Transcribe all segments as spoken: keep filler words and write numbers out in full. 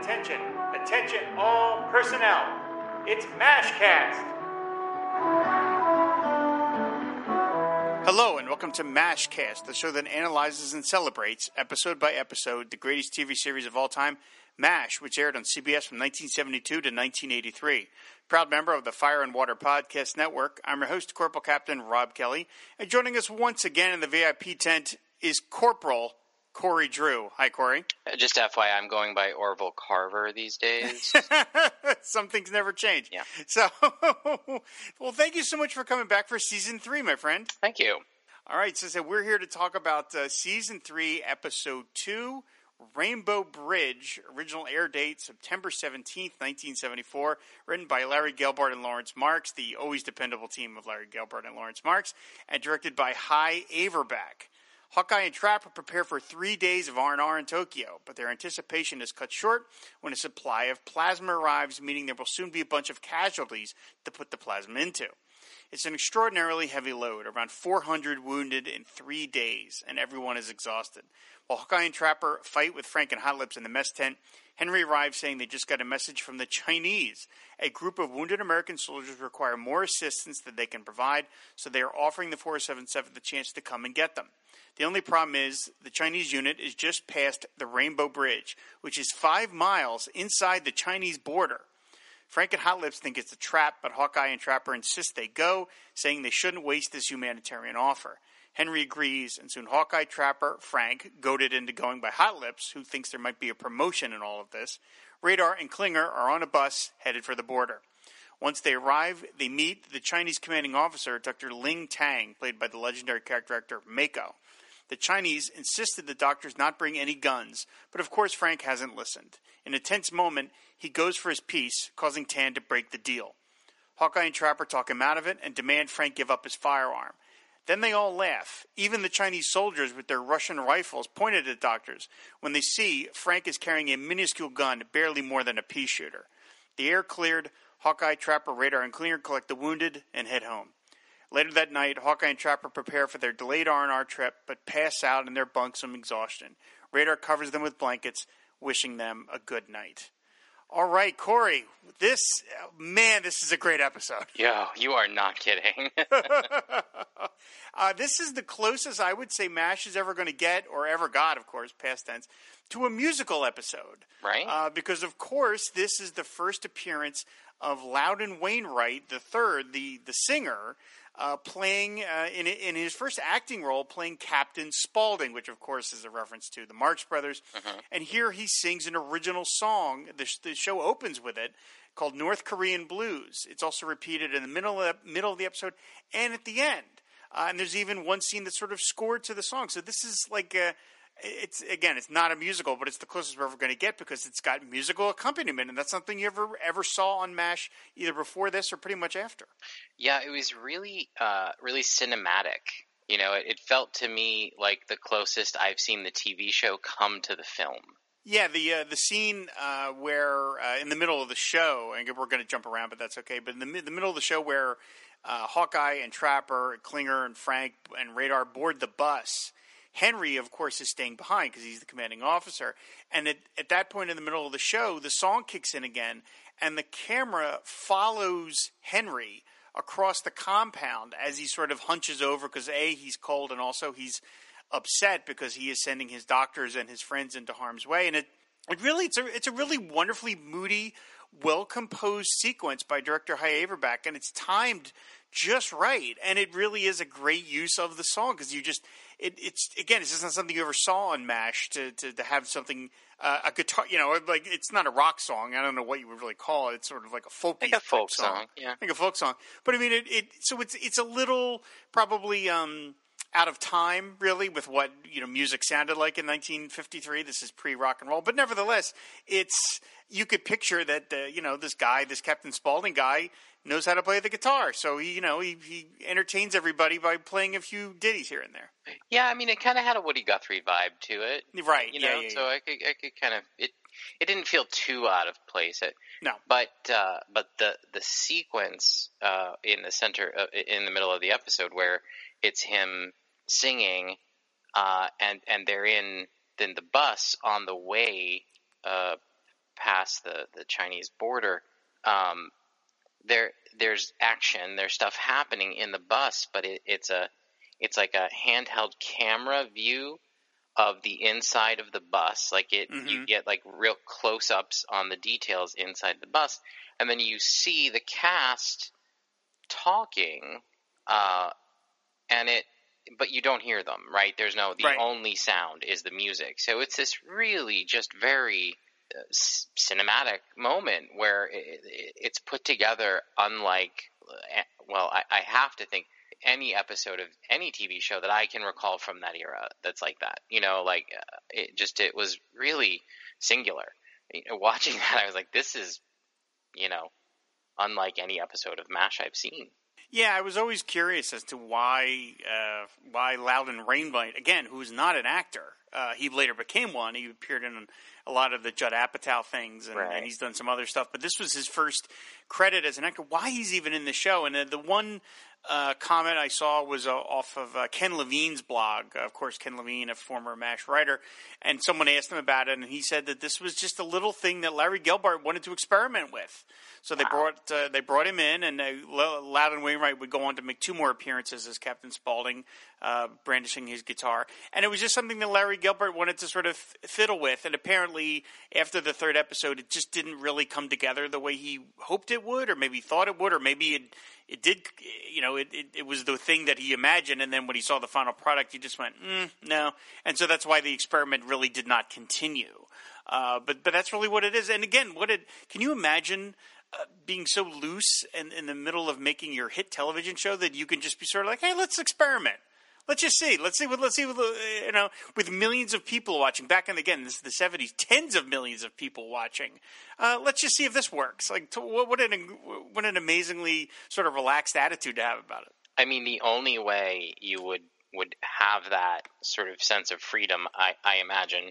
Attention, attention all personnel. It's MASHcast. Hello and welcome to MASHcast, the show that analyzes and celebrates, episode by episode, the greatest T V series of all time, MASH, which aired on C B S from nineteen seventy-two to nineteen eighty-three. Proud member of the Fire and Water Podcast Network, I'm your host, Corporal Captain Rob Kelly, and joining us once again in the V I P tent is Corporal Corey Drew. Hi, Corey. Just F Y I, I'm going by Orville Carver these days. Some things never change. Yeah. So, well, thank you so much for coming back for Season three, my friend. Thank you. All right, so, so we're here to talk about uh, Season three, Episode two, Rainbow Bridge. Original air date, September seventeenth, nineteen seventy-four. Written by Larry Gelbart and Lawrence Marks, the always dependable team of Larry Gelbart and Lawrence Marks, and directed by Hy Averback. Hawkeye and Trapper prepare for three days of R and R in Tokyo, but their anticipation is cut short when a supply of plasma arrives, meaning there will soon be a bunch of casualties to put the plasma into. It's an extraordinarily heavy load, around four hundred wounded in three days, and everyone is exhausted. While Hawkeye and Trapper fight with Frank and Hot Lips in the mess tent, Henry arrives saying they just got a message from the Chinese. A group of wounded American soldiers require more assistance than they can provide, so they are offering the four seventy-seven the chance to come and get them. The only problem is the Chinese unit is just past the Rainbow Bridge, which is five miles inside the Chinese border. Frank and Hot Lips think it's a trap, but Hawkeye and Trapper insist they go, saying they shouldn't waste this humanitarian offer. Henry agrees, and soon Hawkeye, Trapper, Frank, goaded into going by Hot Lips, who thinks there might be a promotion in all of this, Radar and Klinger are on a bus headed for the border. Once they arrive, they meet the Chinese commanding officer, Doctor Ling Tang, played by the legendary character actor Mako. The Chinese insisted the doctors not bring any guns, but of course Frank hasn't listened. In a tense moment, he goes for his piece, causing Tan to break the deal. Hawkeye and Trapper talk him out of it and demand Frank give up his firearm. Then they all laugh, even the Chinese soldiers with their Russian rifles pointed at doctors, when they see Frank is carrying a minuscule gun, barely more than a pea shooter. The air cleared, Hawkeye, Trapper, Radar, and Klinger collect the wounded and head home. Later that night, Hawkeye and Trapper prepare for their delayed R and R trip, but pass out in their bunks from exhaustion. Radar covers them with blankets, wishing them a good night. All right, Corey, this, man, this is a great episode. Yo, you are not kidding. uh, this is the closest I would say MASH is ever going to get, or ever got, of course, past tense, to a musical episode. Right. Uh, because, of course, this is the first appearance of Loudon Wainwright the third, the, the singer, Uh, playing uh, in in his first acting role, playing Captain Spaulding, which of course is a reference to the Marx Brothers. Uh-huh. And here he sings an original song. The, the show opens with it, called North Korean Blues. It's also repeated in the middle of, middle of the episode and at the end. Uh, and there's even one scene that's sort of scored to the song. So this is like a, it's again, it's not a musical, but it's the closest we're ever going to get because it's got musical accompaniment, and that's something you ever ever saw on MASH either before this or pretty much after. Yeah, it was really, uh, really cinematic. You know, it, it felt to me like the closest I've seen the T V show come to the film. Yeah, the uh, the scene uh, where uh, in the middle of the show, and we're going to jump around, but that's okay. But in the, the middle of the show where uh, Hawkeye and Trapper, Klinger and Frank and Radar board the bus. Henry, of course, is staying behind because he's the commanding officer. And at, at that point in the middle of the show, the song kicks in again, and the camera follows Henry across the compound as he sort of hunches over because, A, he's cold, and also he's upset because he is sending his doctors and his friends into harm's way. And it, it really, it's a, it's a really wonderfully moody, well-composed sequence by director Hy Averback, and it's timed just right. And it really is a great use of the song because you just... It, it's again, it's just not something you ever saw on MASH to, to, to have something uh, a guitar. You know, like it's not a rock song. I don't know what you would really call it. It's sort of like a folk, like a folk song. song, yeah, like a folk song. But I mean, it, it so it's it's a little probably um, out of time, really, with what you know music sounded like in nineteen fifty-three. This is pre-rock and roll, but nevertheless, it's you could picture that uh, you know this guy, this Captain Spaulding guy, knows how to play the guitar, so he, you know, he, he entertains everybody by playing a few ditties here and there. Yeah, I mean, it kind of had a Woody Guthrie vibe to it, right? You know, yeah, yeah, so yeah. I could, I could kind of it. It didn't feel too out of place. It, no, but uh, but the the sequence uh, in the center, uh, in the middle of the episode, where it's him singing, uh, and and they're in then the bus on the way uh, past the, the Chinese border, um, there there's action, there's stuff happening in the bus, but it, it's a it's like a handheld camera view of the inside of the bus. Like it, mm-hmm. you get like real close-ups on the details inside the bus, and then you see the cast talking, uh, and it, but you don't hear them, right? There's no, the right. only sound is the music. So it's this really just very uh, c- cinematic moment where it, it, it's put together unlike, well, I, I have to think, any episode of any T V show that I can recall from that era that's like that. You know, like uh, it just, it was really singular. You know, watching that, I was like, this is, you know, unlike any episode of MASH I've seen. Yeah, I was always curious as to why uh, why Loudon Wainwright, again, who's not an actor, uh, he later became one. He appeared in a lot of the Judd Apatow things, and, right. and he's done some other stuff. But this was his first credit as an actor. Why he's even in the show? And uh, the one uh, comment I saw was uh, off of uh, Ken Levine's blog. Uh, of course, Ken Levine, a former MASH writer, and someone asked him about it, and he said that this was just a little thing that Larry Gelbart wanted to experiment with. So they wow. brought uh, they brought him in, and uh, Loudon Wainwright would go on to make two more appearances as Captain Spaulding, uh, brandishing his guitar. And it was just something that Larry Gelbart wanted to sort of fiddle with. And apparently, after the third episode, it just didn't really come together the way he hoped it would, or maybe thought it would, or maybe it it did. You know, it, it, it was the thing that he imagined. And then when he saw the final product, he just went, mm, no. And so that's why the experiment really did not continue. Uh, but but that's really what it is. And again, what it can you imagine? Uh, being so loose and in the middle of making your hit television show that you can just be sort of like, hey, let's experiment. Let's just see. Let's see what. Let's see what. You know, with millions of people watching. Back in again, this is the seventies. Tens of millions of people watching. Uh, let's just see if this works. Like, to, what, what an what an amazingly sort of relaxed attitude to have about it. I mean, the only way you would would have that sort of sense of freedom, I, I imagine,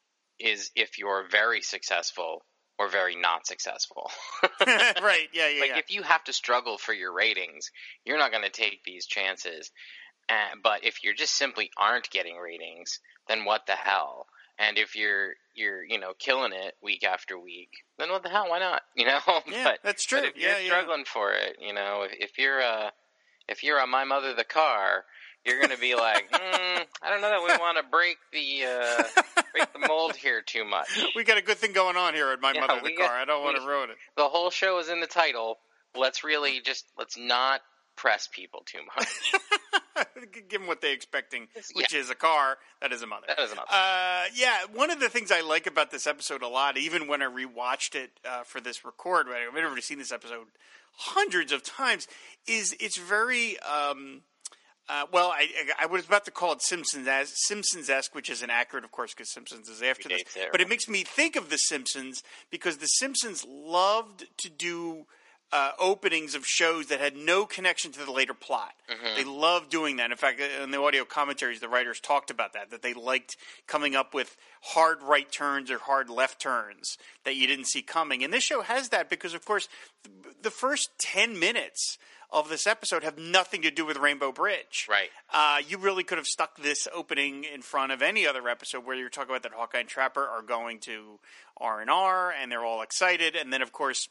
is if you're very successful. Or very not successful. Right, yeah, yeah, Like, yeah. if you have to struggle for your ratings, you're not going to take these chances. Uh, but if you just simply aren't getting ratings, then what the hell? And if you're, you're, you know, killing it week after week, then what the hell? Why not? You know? Yeah, but, that's true. But if you're yeah, struggling yeah. for it, you know, if, if you're, uh, if you're on My Mother the Car, you're going to be like, mm, I don't know that we want to break the uh, break the mold here too much. We got a good thing going on here at My yeah, Mother the Car. Got, I don't want we, to ruin it. The whole show is in the title. Let's really just, let's not press people too much. Give them what they're expecting, which yeah. is a car that is a mother. That is a mother. Uh, yeah, one of the things I like about this episode a lot, even when I rewatched it uh, for this record, right, I've already seen this episode hundreds of times, is it's very... Um, Uh, well, I, I was about to call it Simpsons as Simpsons-esque, which is inaccurate, of course, because Simpsons is after this. There, but it makes me think of The Simpsons because The Simpsons loved to do uh, openings of shows that had no connection to the later plot. Mm-hmm. They loved doing that. In fact, in the audio commentaries, the writers talked about that, that they liked coming up with hard right turns or hard left turns that you didn't see coming. And this show has that because, of course, the first ten minutes of this episode have nothing to do with Rainbow Bridge. Right. Uh, you really could have stuck this opening in front of any other episode where you're talking about that Hawkeye and Trapper are going to R and R and they're all excited. And then, of course,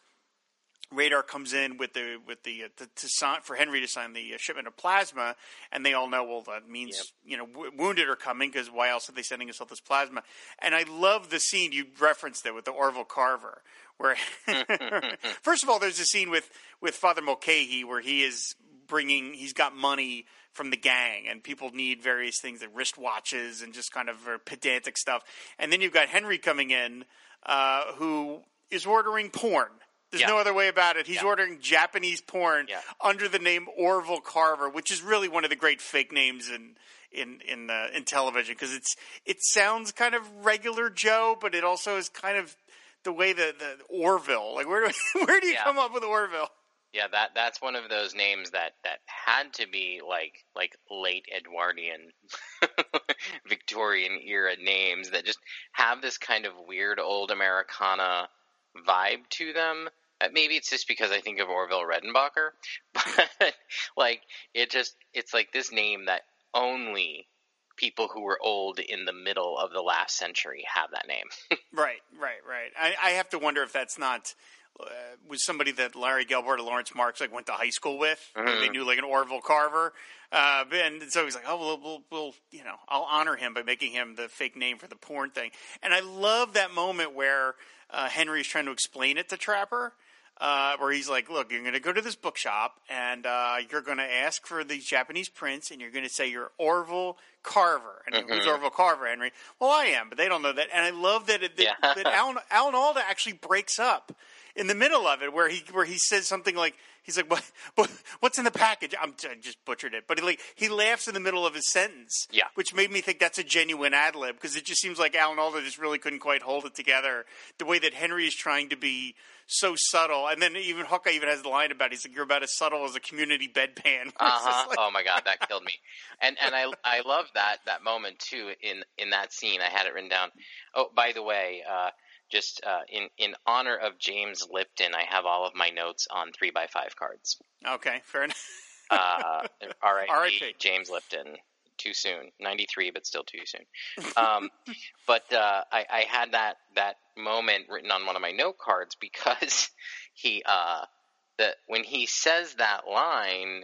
Radar comes in with the with the, uh, to, to sign, for Henry to sign the uh, shipment of plasma, and they all know, well, that means yep. you know w- wounded are coming because why else are they sending us all this plasma? And I love the scene you referenced there with the Orville Carver, where first of all, there's a scene with with Father Mulcahy where he is bringing, he's got money from the gang, and people need various things like wristwatches and just kind of uh, pedantic stuff. And then you've got Henry coming in, uh, who is ordering porn. There's yeah. no other way about it. He's yeah. ordering Japanese porn yeah. under the name Orville Carver, which is really one of the great fake names in in in, uh, in television because it's it sounds kind of regular Joe, but it also is kind of the way that the Orville. Like where do where do you yeah. come up with Orville? Yeah, that that's one of those names that, that had to be like like late Edwardian, Victorian era names that just have this kind of weird old Americana vibe to them. Uh, maybe it's just because I think of Orville Redenbacher, but like it just it's like this name that only people who were old in the middle of the last century have that name. Right, right, right. I, I have to wonder if that's not uh, was somebody that Larry Gelbart or Lawrence Marks like went to high school with. Mm-hmm. They knew like an Orville Carver, uh, and so he's like, oh, we'll, we'll, we'll, you know, I'll honor him by making him the fake name for the porn thing. And I love that moment where uh, Henry is trying to explain it to Trapper. Uh, where he's like, look, you're going to go to this bookshop, and uh, you're going to ask for these Japanese prints, and you're going to say you're Orville Carver. And mm-hmm. who's Orville Carver, Henry? Well, I am, but they don't know that. And I love that, it, that, yeah. that Alan, Alan Alda actually breaks up in the middle of it, where he where he says something like, he's like, what, what what's in the package? I'm, I just butchered it. But he, like, he laughs in the middle of his sentence, yeah. which made me think that's a genuine ad-lib, because it just seems like Alan Alda just really couldn't quite hold it together. The way that Henry is trying to be so subtle, and then even Hawkeye even has the line about it. He's like, "You're about as subtle as a community bedpan." Uh-huh. Like... Oh my god, that killed me. And and I I love that that moment too in in that scene. I had it written down. Oh, by the way, uh, just uh, in in honor of James Lipton, I have all of my notes on three by five cards. Okay, fair enough. uh, R I P James Lipton. Too soon, ninety-three, but still too soon. Um, but uh, I, I had that that moment written on one of my note cards because he uh, the when he says that line,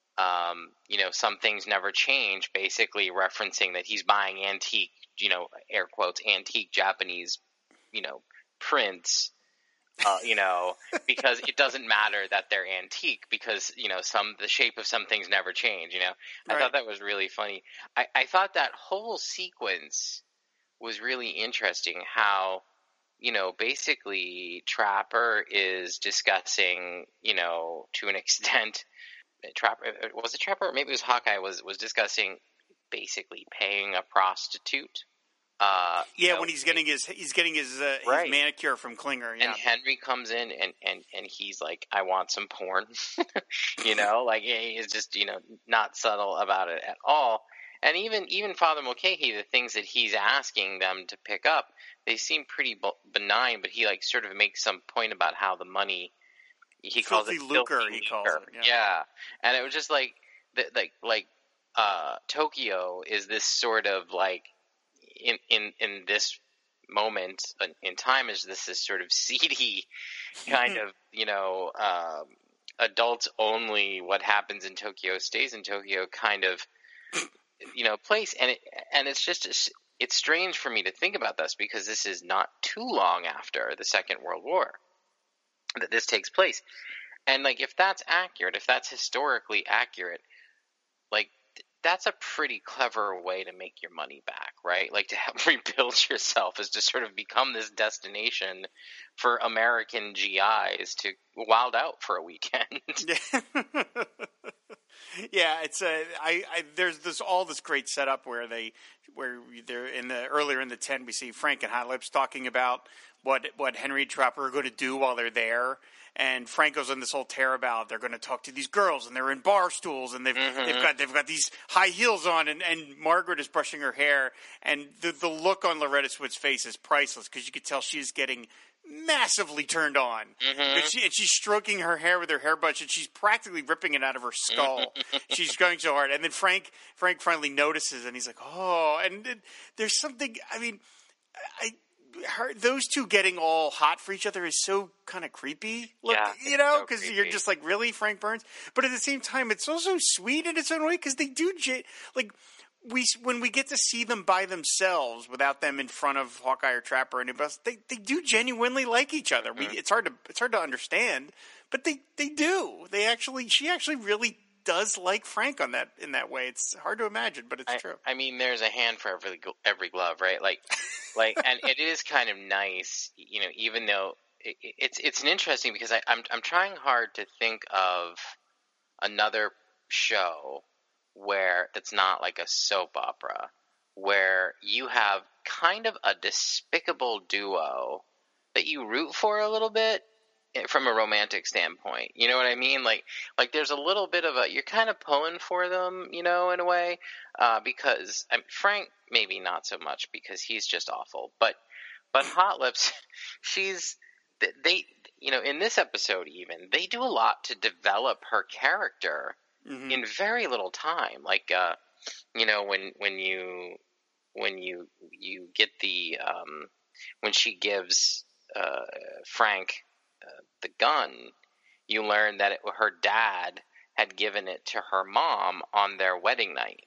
um, you know, some things never change. Basically, referencing that he's buying antique, you know, air quotes, antique Japanese, you know, prints. Uh, you know, because it doesn't matter that they're antique because, you know, some the shape of some things never change, you know. I right. thought that was really funny. I, I thought that whole sequence was really interesting how, you know, basically Trapper is discussing, you know, to an extent, Trapper, was it Trapper? Maybe it was Hawkeye was, was discussing basically paying a prostitute. Uh, yeah, know, when he's getting his he's getting his, uh, right. his manicure from Klinger. Yeah. And Henry comes in and, and, and he's like, I want some porn. you know, like he's just, you know, not subtle about it at all. And even even Father Mulcahy, the things that he's asking them to pick up, they seem pretty benign, but he like sort of makes some point about how the money he calls filthy it lucre, filthy he calls lucre. it. Yeah. yeah. And it was just like the, like like uh, Tokyo is this sort of like in in in this moment in time is this this sort of seedy kind of, you know, um, adults only, what happens in Tokyo stays in Tokyo kind of, you know, place. And it, and it's just, it's strange for me to think about this because this is not too long after the Second World War that this takes place. And like, if that's accurate, if that's historically accurate, like, that's a pretty clever way to make your money back, right? Like to help rebuild yourself is to sort of become this destination for American G Is to wild out for a weekend. yeah, it's a I, I there's this all this great setup where they where they're in the earlier in the tent we see Frank and Hot Lips talking about what what Henry and Trapper are going to do while they're there. And Frank goes on this whole tear about they're going to talk to these girls and they're in bar stools and they've mm-hmm. they've got they've got these high heels on and, and Margaret is brushing her hair and the the look on Loretta Swit's face is priceless because you could tell she's getting massively turned on. Mm-hmm. She, and she's stroking her hair with her hairbrush and she's practically ripping it out of her skull. She's going so hard. And then Frank Frank finally notices and he's like, oh, and it, there's something. I mean, I. Her, those two getting all hot for each other is so kind of creepy. Look, yeah, you know, because so you're just like, really, Frank Burns? But at the same time, it's also sweet in its own way because they do, like, we when we get to see them by themselves without them in front of Hawkeye or Trapper or anybody else, they they do genuinely like each other. Mm-hmm. We, it's hard to it's hard to understand, but they they do. They actually, she actually really does like Frank on that in that way. It's hard to imagine, but it's I, true. I mean, there's a hand for every every glove, right? Like, like, and it is kind of nice, you know. Even though it, it's it's an interesting because I, I'm I'm trying hard to think of another show where it's not like a soap opera where you have kind of a despicable duo that you root for a little bit. From a romantic standpoint, you know what I mean? Like, like there's a little bit of a, you're kind of pulling for them, you know, in a way, uh, because I mean, Frank, maybe not so much because he's just awful, but, but Hot Lips, she's, they, you know, in this episode even, they do a lot to develop her character mm-hmm. in very little time. Like, uh, you know, when when you when you you get the um, when she gives uh, Frank uh, the gun, you learn that it, her dad had given it to her mom on their wedding night.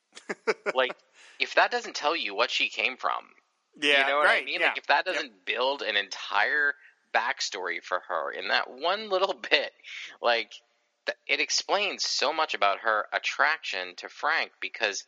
Like, if that doesn't tell you what she came from, yeah, you know what right, I mean? yeah. Like, if that doesn't Yep. build an entire backstory for her in that one little bit, like, th- it explains so much about her attraction to Frank, because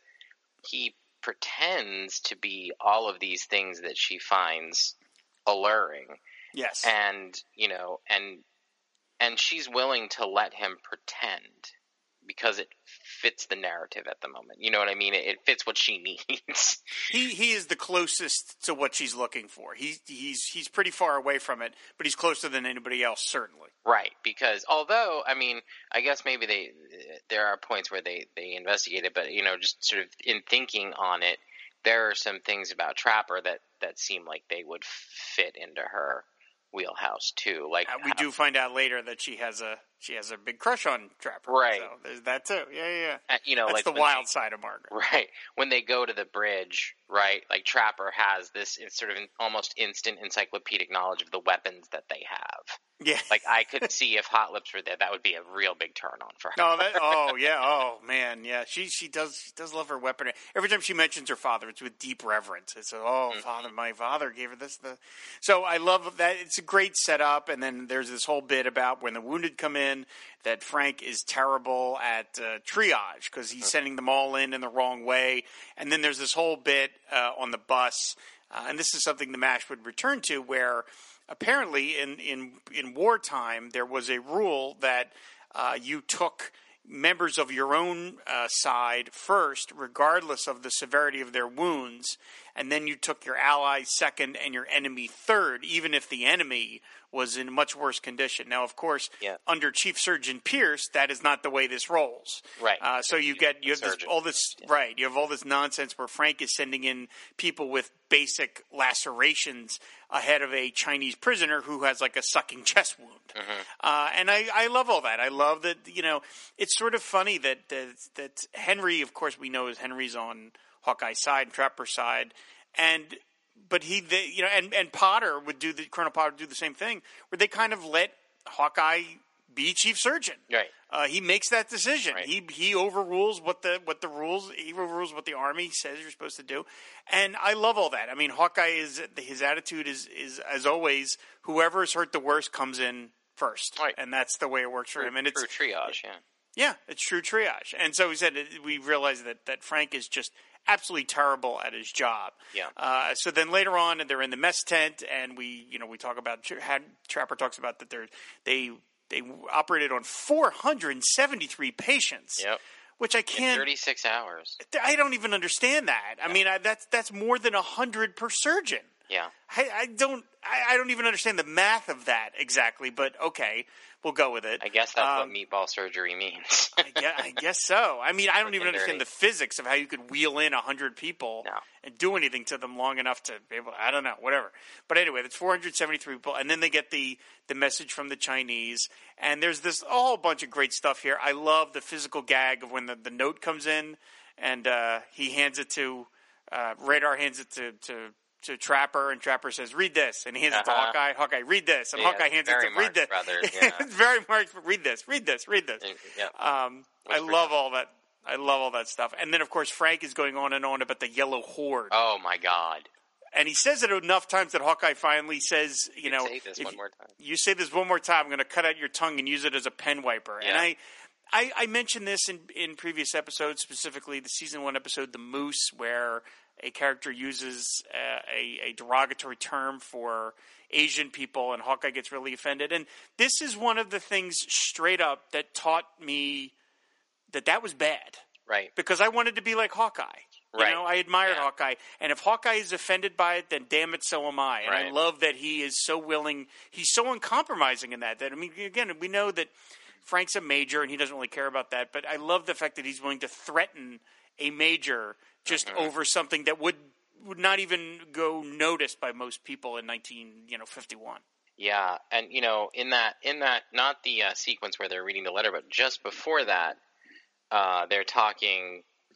he pretends to be all of these things that she finds alluring. Yes. And, you know, and and she's willing to let him pretend because it fits the narrative at the moment. You know what I mean? It, it fits what she needs. He he is the closest to what she's looking for. He's he's he's pretty far away from it, but he's closer than anybody else, certainly. Right, because although, I mean, I guess maybe they there are points where they, they investigate it, but, you know, just sort of in thinking on it, there are some things about Trapper that, that seem like they would fit into her wheelhouse too. Like Uh, we how, do find out later that she has a she has a big crush on Trapper. Right. So there's that too. Yeah, yeah, yeah. uh, you know, That's like the when wild she- side of Margaret. Right. When they go to the bridge, right, like Trapper has this it's sort of an almost instant encyclopedic knowledge of the weapons that they have. Yeah. Like, I could see if Hot Lips were there, that would be a real big turn on for her. No, that, oh yeah, oh man, yeah. She she does she does love her weaponry. Every time she mentions her father, it's with deep reverence. It's oh, Mm-hmm. father, my father gave her this. The so I love that. It's a great setup, and then there's this whole bit about when the wounded come in that Frank is terrible at uh, triage because he's sending them all in in the wrong way, and then there's this whole bit uh, on the bus, uh, and this is something the MASH would return to where. Apparently, in, in, in wartime, there was a rule that uh, you took members of your own uh, side first, regardless of the severity of their wounds, and then you took your allies second and your enemy third, even if the enemy was in much worse condition. Now, of course, Yeah. under Chief Surgeon Pierce, that is not the way this rolls. Right. Uh, so you get you have this, Surgeon. all this right. You have all this nonsense where Frank is sending in people with basic lacerations ahead of a Chinese prisoner who has like a sucking chest wound. Mm-hmm. Uh, and I, I love all that. I love that. You know, it's sort of funny that that, that Henry, of course, we know is Henry's on Hawkeye's side, and Trapper's side, and. But he, they, you know, and, and Potter would do the Colonel Potter would do the same thing, where they kind of let Hawkeye be chief surgeon. Right. Uh, he makes that decision. Right. He he overrules what the what the rules. He overrules what the Army says you're supposed to do, and I love all that. I mean, Hawkeye is his attitude is is as always. Whoever is hurt the worst comes in first, Right. and that's the way it works for True, him. And it's true triage, yeah. yeah, it's true triage. And so he said we realized that that Frank is just absolutely terrible at his job. Yeah. Uh, so then later on, they're in the mess tent, and we, you know, we talk about had Trapper talks about that they're they they operated on four hundred seventy-three patients. Yep. Which I In can't. thirty-six hours. I don't even understand that. I mean, I, that's that's more than a hundred per surgeon. Yeah. I, I don't. I, I don't even understand the math of that exactly. But okay, we'll go with it. I guess that's Um, what meatball surgery means. I guess, I guess so. I mean, I don't even Looking understand dirty. the physics of how you could wheel in a hundred people No. and do anything to them long enough to be able. I don't know, whatever. But anyway, that's four hundred seventy-three people, and then they get the the message from the Chinese, and there's this a whole bunch of great stuff here. I love the physical gag of when the, the note comes in, and uh, he hands it to uh, Radar, hands it to. to to Trapper, and Trapper says, "Read this," and he hands it to Uh-huh. Hawkeye. Hawkeye, read this, and Yeah, Hawkeye hands it very to read Marx this. Brothers, yeah. It's very Marx. Read this, read this, read this. Yeah. Um, I Whisper love down. all that. I love all that stuff. And then, of course, Frank is going on and on about the Yellow Horde, Oh my God. and he says it enough times that Hawkeye finally says, "You You know, say this if one more time. you say this one more time, I'm going to cut out your tongue and use it as a pen wiper." And Yeah. I, I, I mentioned this in in previous episodes, specifically the season one episode, "The Moose," where a character uses uh, a, a derogatory term for Asian people, and Hawkeye gets really offended. And this is one of the things straight up that taught me that that was bad, Right. because I wanted to be like Hawkeye. You Right. know, I admired Yeah. Hawkeye, and if Hawkeye is offended by it, then damn it, so am I. And I Right. love that he is so willing. He's so uncompromising in that. That I mean, again, we know that Frank's a major, and he doesn't really care about that. But I love the fact that he's willing to threaten a major just Mm-hmm. over something that would would not even go noticed by most people in nineteen you know fifty one. Yeah, and you know, in that, in that, not the uh, sequence where they're reading the letter, but just before that, uh, they're talking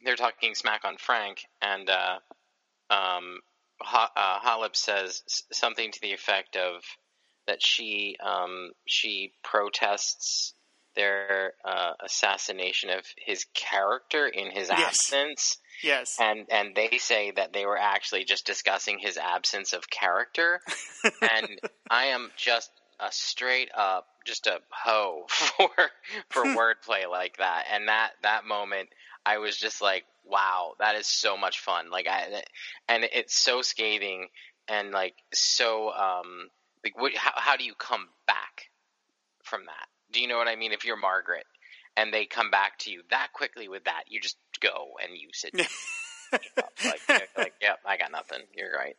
they're talking smack on Frank, and uh, um, ha- uh, Holub says something to the effect of that she um, she protests their uh, assassination of his character in his Yes. absence. Yes. And and they say that they were actually just discussing his absence of character. And I am just a straight up, just a hoe for for wordplay like that. And that, that moment, I was just like, wow, that is so much fun. Like I, and it's so scathing and like so um like what, how how do you come back from that? Do you know what I mean? If you're Margaret and they come back to you that quickly with that, you just go and you sit down. You know, like, you're like, yep, I got nothing. You're right.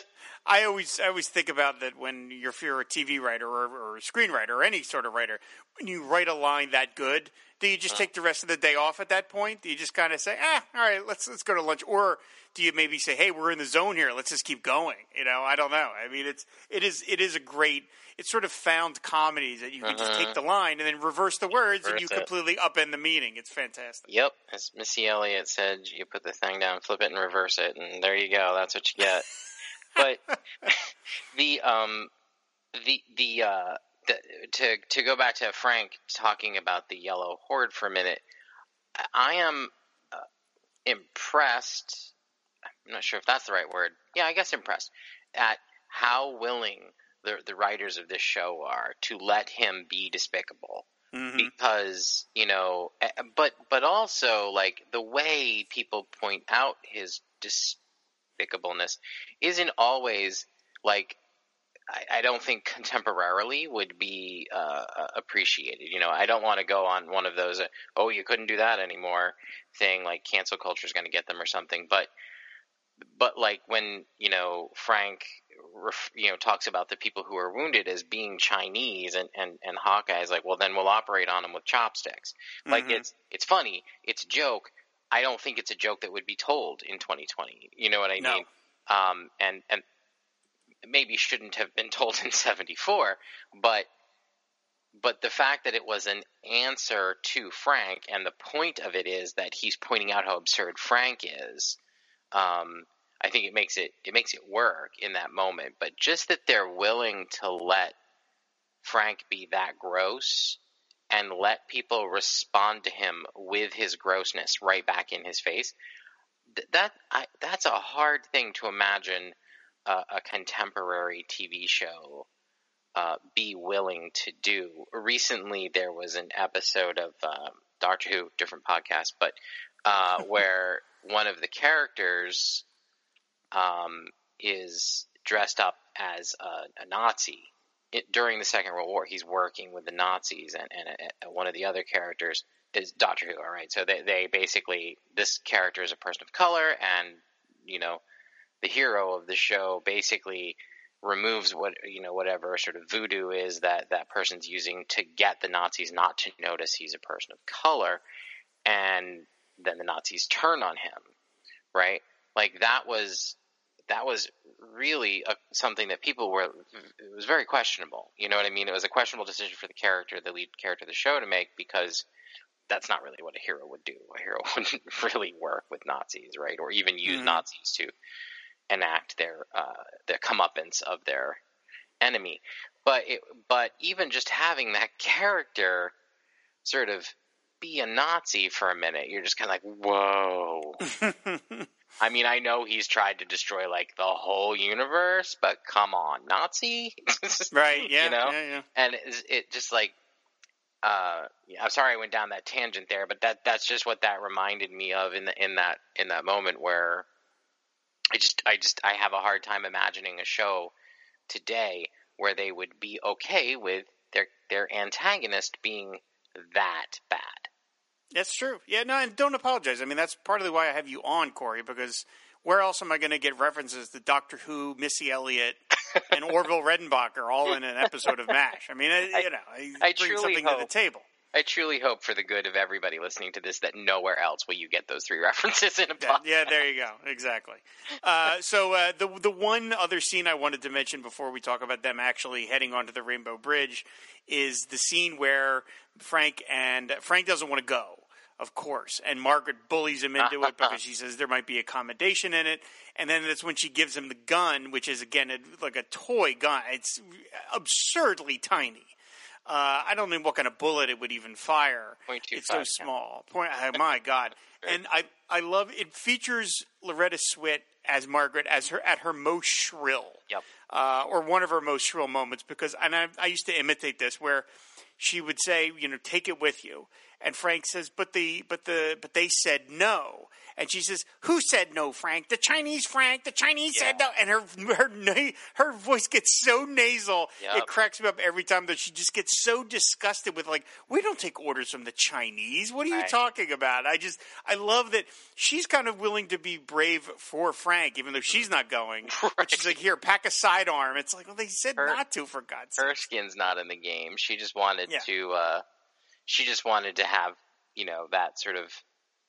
I always I always think about that when you're, if you're a T V writer or, or a screenwriter or any sort of writer, when you write a line that good, do you just take the rest of the day off at that point? Do you just kind of say, ah, all right, let's let's go to lunch, or do you maybe say, hey, we're in the zone here, let's just keep going? You know, I don't know. I mean, it's it is it is a great. It's sort of found comedies that you can uh-huh. just take the line and then reverse the words reverse and you it. completely upend the meaning. It's fantastic. Yep, as Missy Elliott said, you put the thing down, flip it, and reverse it, and there you go. That's what you get. But the um the the uh the, to to go back to Frank talking about the Yellow Horde for a minute, I am uh, impressed. I'm not sure if that's the right word. Yeah, I guess impressed at how willing the the writers of this show are to let him be despicable. Mm-hmm. Because, you know, but but also like the way people point out his dis. despicableness isn't always like I, I don't think contemporarily would be uh, appreciated. You know, I don't want to go on one of those uh, oh you couldn't do that anymore thing like cancel culture is going to get them or something. But but like when you know Frank ref, you know talks about the people who are wounded as being Chinese and and and Hawkeye is like well then we'll operate on them with chopsticks. Mm-hmm. Like it's it's funny, it's a joke. I don't think it's a joke that would be told in twenty twenty. You know what I no. mean? Um, and and maybe shouldn't have been told in seventy-four, but but the fact that it was an answer to Frank, and the point of it is that he's pointing out how absurd Frank is. Um, I think it makes it it makes it work in that moment. But just that they're willing to let Frank be that gross. And let people respond to him with his grossness right back in his face. Th- that I, that's a hard thing to imagine uh, a contemporary T V show uh, be willing to do. Recently, there was an episode of uh, Doctor Who, different podcast, but uh, where one of the characters um, is dressed up as a, a Nazi. It, during the Second World War, he's working with the Nazis, and, and uh, one of the other characters is Doctor Who. All right, so they they basically this character is a person of color, and you know the hero of the show basically removes what you know whatever sort of voodoo is that that person's using to get the Nazis not to notice he's a person of color, and then the Nazis turn on him, right? Like that was. That was really a, something that people were, it was very questionable. You know what I mean? It was a questionable decision for the character, the lead character of the show to make, because that's not really what a hero would do. A hero wouldn't really work with Nazis, right? Or even use mm-hmm. Nazis to enact their, uh, their comeuppance of their enemy. But it, but even just having that character sort of be a Nazi for a minute, you're just kind of like, whoa. I mean, I know he's tried to destroy, like, the whole universe, but come on, Nazi? Right, yeah, you know? yeah, yeah. And it, it just, like, uh, yeah, I'm sorry I went down that tangent there, but that that's just what that reminded me of in the, in that in that moment where I just, I just, I have a hard time imagining a show today where they would be okay with their their antagonist being that bad. That's true. Yeah, no, and don't apologize. I mean, that's partly why I have you on, Corey, because where else am I going to get references to Doctor Who, Missy Elliott, and Orville Redenbacher all in an episode of MASH? I mean, I, you know, I, I bring something hope, to the table. I truly hope for the good of everybody listening to this that nowhere else will you get those three references in a podcast. Yeah, yeah, there you go. Exactly. Uh, so uh, the the one other scene I wanted to mention before we talk about them actually heading onto the Rainbow Bridge is the scene where Frank and Frank doesn't want to go. of course. And Margaret bullies him into it because she says there might be accommodation in it. And then that's when she gives him the gun, which is, again, a, like a toy gun. It's absurdly tiny. Uh, I don't know what kind of bullet it would even fire. point two five, It's so small. Point, oh, my God. And I, I love it. Features Loretta Swit as Margaret as her at her most shrill. Yep. Uh, or one of her most shrill moments, because and I, I used to imitate this, where she would say, you know, take it with you. And Frank says, but the but the but they said no. And she says, who said no, Frank? The Chinese, Frank. The Chinese yeah. said no. And her her her voice gets so nasal, yep. it cracks me up every time that she just gets so disgusted with, like, we don't take orders from the Chinese. What are you right. talking about? I just, I love that she's kind of willing to be brave for Frank, even though she's not going. Right. She's like, here, pack a sidearm. It's like, well, they said her, not to, for God's sake. Her skin's not in the game. She just wanted yeah. to, uh, she just wanted to have, you know, that sort of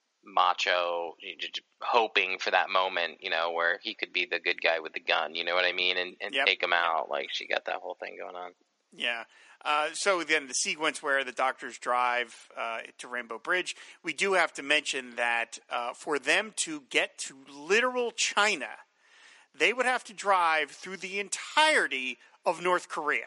macho, hoping for that moment, you know, where he could be the good guy with the gun, you know what I mean, and, and yep. take him out. Like, she got that whole thing going on. Yeah. Uh, so then the sequence where the doctors drive uh, to Rainbow Bridge, we do have to mention that uh, for them to get to literal China, they would have to drive through the entirety of North Korea.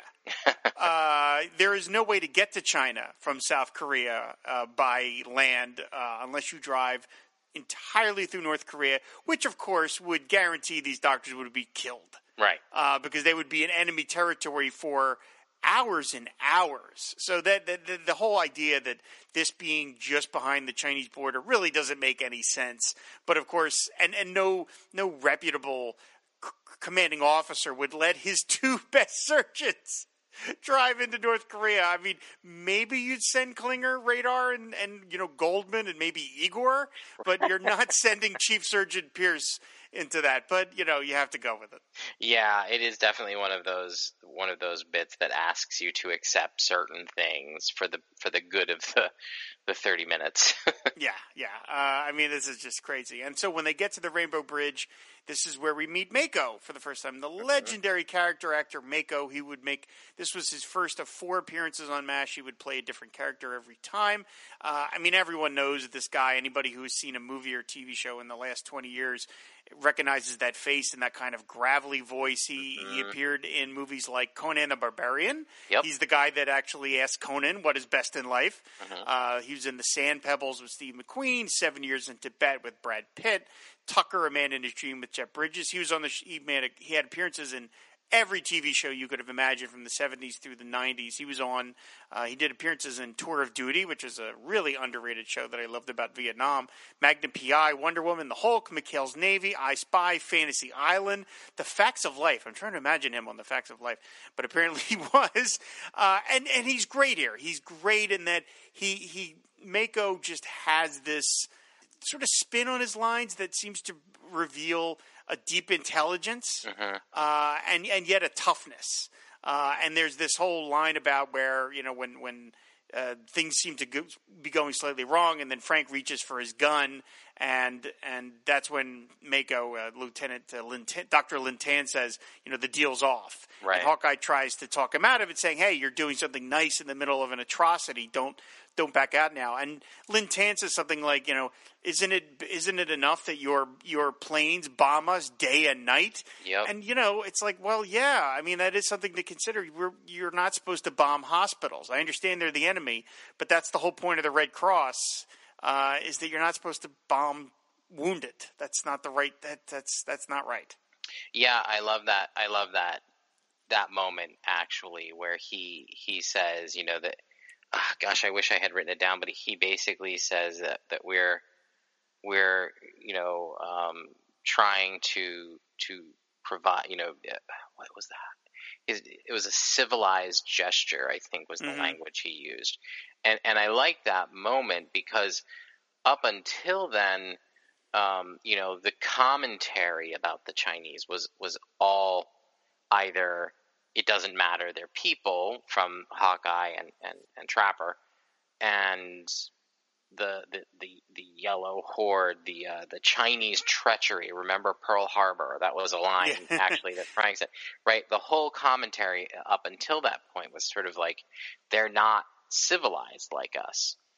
uh, there is no way to get to China from South Korea uh, by land uh, unless you drive entirely through North Korea, which, of course, would guarantee these doctors would be killed. Right. Uh, because they would be in enemy territory for hours and hours. So that the, the, the whole idea that this being just behind the Chinese border really doesn't make any sense. But, of course, and, and no no reputable c- commanding officer would let his two best surgeons drive into North Korea. I mean, maybe you'd send Klinger, Radar, and, and you know Goldman, and maybe Igor, but you're not sending Chief Surgeon Pierce into that. But you know, you have to go with it. Yeah, it is definitely one of those one of those bits that asks you to accept certain things for the for the good of the the thirty minutes. yeah, yeah. Uh, I mean, this is just crazy. And so when they get to the Rainbow Bridge, this is where we meet Mako for the first time. The legendary character actor Mako. He would make this was his first of four appearances on MASH. He would play a different character every time. Uh, I mean, everyone knows this guy. Anybody who has seen a movie or T V show in the last twenty years recognizes that face and that kind of gravelly voice. He, mm-hmm. he appeared in movies like Conan the Barbarian. Yep. He's the guy that actually asked Conan what is best in life. Mm-hmm. Uh, he was in The Sand Pebbles with Steve McQueen, Seven Years in Tibet with Brad Pitt, Tucker, A Man in His Dream with Jeff Bridges. He was on the he made a, he had appearances in every T V show you could have imagined from the seventies through the nineties. He was on, uh, he did appearances in Tour of Duty, which is a really underrated show that I loved about Vietnam, Magnum P I, Wonder Woman, The Hulk, McHale's Navy, I Spy, Fantasy Island, The Facts of Life. I'm trying to imagine him on The Facts of Life, but apparently he was. Uh, and, and he's great here. He's great in that he, he, Mako just has this sort of spin on his lines that seems to reveal a deep intelligence, mm-hmm. uh, and and yet a toughness. Uh, and there's this whole line about where, you know, when when uh, things seem to go, be going slightly wrong, and then Frank reaches for his gun, and and that's when Mako, uh, Lieutenant uh, Lintan, Doctor Lintan says, you know, the deal's off. Right. And Hawkeye tries to talk him out of it, saying, hey, you're doing something nice in the middle of an atrocity. Don't don't back out now. And Lintan says something like, you know, isn't it isn't it enough that your your planes bomb us day and night? Yep. And, you know, it's like, well, yeah, I mean, that is something to consider. We're, you're not supposed to bomb hospitals. I understand they're the enemy, but that's the whole point of the Red Cross, uh, is that you're not supposed to bomb wounded. That's not the right, that that's that's not right. Yeah, I love that. I love that that moment, actually, where he he says, you know, that, oh, gosh, I wish I had written it down, but he basically says that, that we're, we're, you know, um, trying to, to provide, you know, what was that? It was a civilized gesture, I think was the mm-hmm. language he used. And, and I like that moment because up until then, um, you know, the commentary about the Chinese was, was all either it doesn't matter, they're people, from Hawkeye and, and, and Trapper, and the the, the, the yellow horde, the uh, the Chinese treachery. Remember Pearl Harbor? That was a line yeah. actually that Frank said. Right, the whole commentary up until that point was sort of like they're not civilized like us.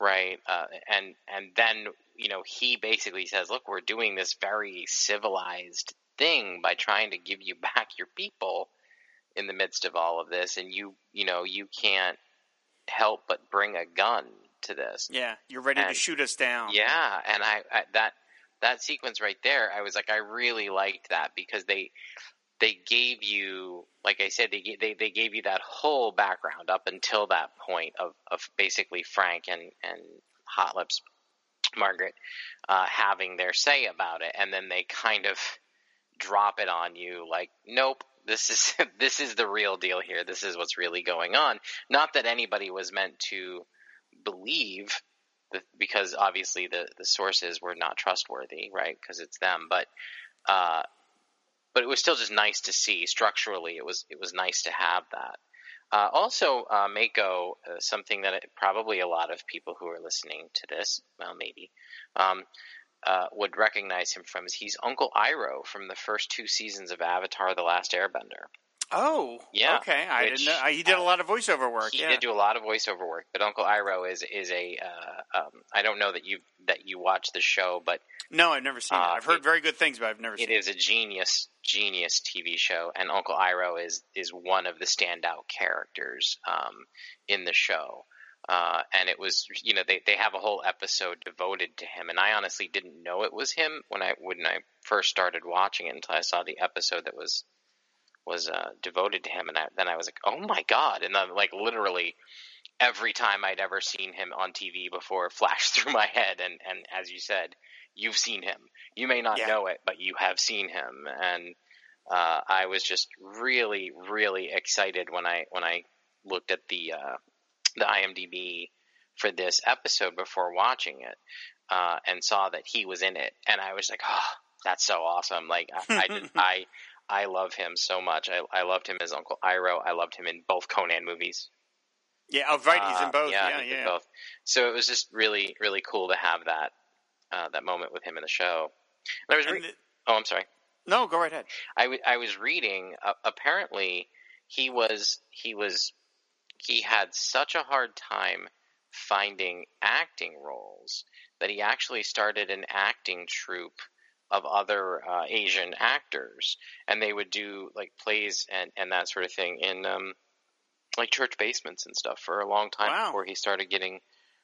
right? Uh, and and then you know he basically says, "Look, we're doing this very civilized thing by trying to give you back your people in the midst of all of this, and you you know you can't help but bring a gun to this." Yeah, you're ready and, to shoot us down. Yeah, and I, I that that sequence right there, I was like, I really liked that because they they gave you, like I said, they they they gave you that whole background up until that point of, of basically Frank and and Hot Lips Margaret uh, having their say about it, and then they kind of drop it on you like, nope, this is this is the real deal here. This is what's really going on. Not that anybody was meant to believe, that, because obviously the, the sources were not trustworthy, right? Because it's them, but uh, but it was still just nice to see. Structurally, it was it was nice to have that. Uh, also, uh, Mako, uh, something that it, probably a lot of people who are listening to this, well, maybe, um, uh, would recognize him from is he's Uncle Iroh from the first two seasons of Avatar: The Last Airbender. Oh, yeah. Okay, I which, didn't know. He did a lot of voiceover work. He yeah. did do a lot of voiceover work, but Uncle Iroh is is a. Uh, um, I don't know that you that you watch the show, but no, I've never seen uh, it. I've heard it, very good things, but I've never seen it. It is a genius, genius T V show, and Uncle Iroh is is one of the standout characters um, in the show. Uh, and it was, you know, they, they have a whole episode devoted to him, and I honestly didn't know it was him when I when I first started watching it until I saw the episode that was was uh, devoted to him, and I, then I was like, oh my god! And then, like, literally every time I'd ever seen him on T V before flashed through my head, and, and as you said, you've seen him. You may not yeah. know it, but you have seen him, and uh, I was just really, really excited when I when I looked at the uh, the I M D B for this episode before watching it, uh, and saw that he was in it, and I was like, oh, that's so awesome! Like I, I just I. I love him so much. I, I loved him as Uncle Iroh. I loved him in both Conan movies. Yeah, oh, right, he's in Uh, both. yeah, Yeah, he's yeah. in both. So it was just really, really cool to have that uh, that moment with him in the show. And I was re- And the- oh, I'm sorry. No, go right ahead. I, w- I was reading. Uh, apparently, he was he was he had such a hard time finding acting roles that he actually started an acting troupe of other uh, Asian actors, and they would do like plays and, and that sort of thing in um, like church basements and stuff for a long time Wow. before he started getting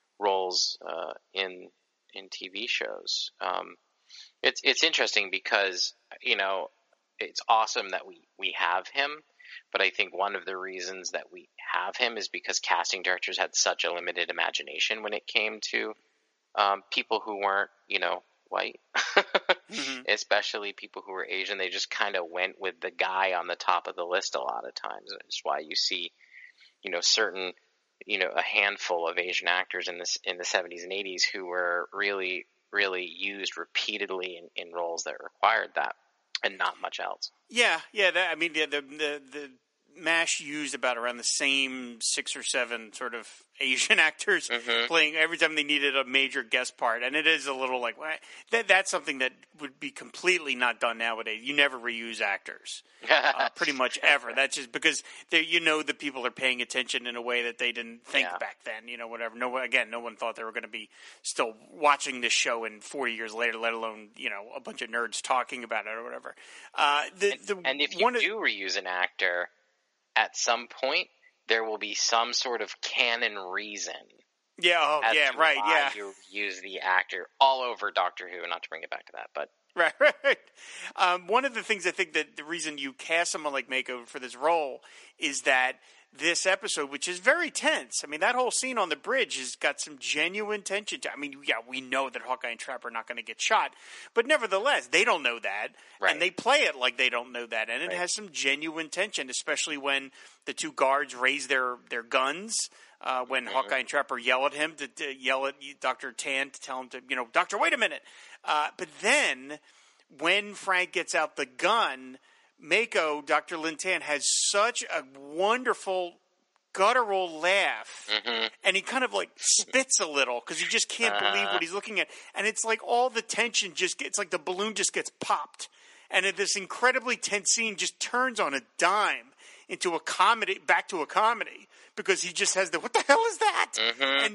roles uh, in in T V shows. Um, it's it's interesting because, you know, it's awesome that we, we have him, but I think one of the reasons that we have him is because casting directors had such a limited imagination when it came to um, people who weren't, you know, white, mm-hmm. especially people who were Asian. They just kind of went with the guy on the top of the list a lot of times. That's why you see, you know, certain, you know, a handful of Asian actors in this in the seventies and eighties who were really, really used repeatedly in, in roles that required that, and not much else. Yeah, yeah. That, I mean, the the the, the MASH used about around the same six or seven sort of Asian actors mm-hmm. playing every time they needed a major guest part, and it is a little like well, that. That's something that would be completely not done nowadays. You never reuse actors, uh, pretty much ever. That's just because they, you know, the people are paying attention in a way that they didn't think yeah. back then. You know, whatever. No, again, no one thought they were going to be still watching this show in forty years later, let alone you know a bunch of nerds talking about it or whatever. Uh, the, and, the, and if you one do of, reuse an actor, at some point, there will be some sort of canon reason. Yeah, oh, as yeah, to right, why yeah. you use the actor all over Doctor Who, not to bring it back to that, but... Right, right. Um, one of the things I think that the reason you cast someone like Mako for this role is that this episode, which is very tense. I mean, that whole scene on the bridge has got some genuine tension to it. I mean, yeah, we know that Hawkeye and Trapper are not going to get shot, but nevertheless, they don't know that, right. and they play it like they don't know that, and it right. has some genuine tension, especially when the two guards raise their, their guns, uh, when mm-hmm. Hawkeye and Trapper yell at him, to, to yell at Doctor Tan to tell him to, you know, Doctor, wait a minute. Uh, but then, when Frank gets out the gun, Mako, Doctor Lin Tan, has such a wonderful guttural laugh, mm-hmm. and he kind of like spits a little because he just can't uh, believe what he's looking at, and it's like all the tension just gets, it's like the balloon just gets popped, and this incredibly tense scene just turns on a dime into a comedy, back to a comedy, because he just has the, what the hell is that? Mm-hmm. And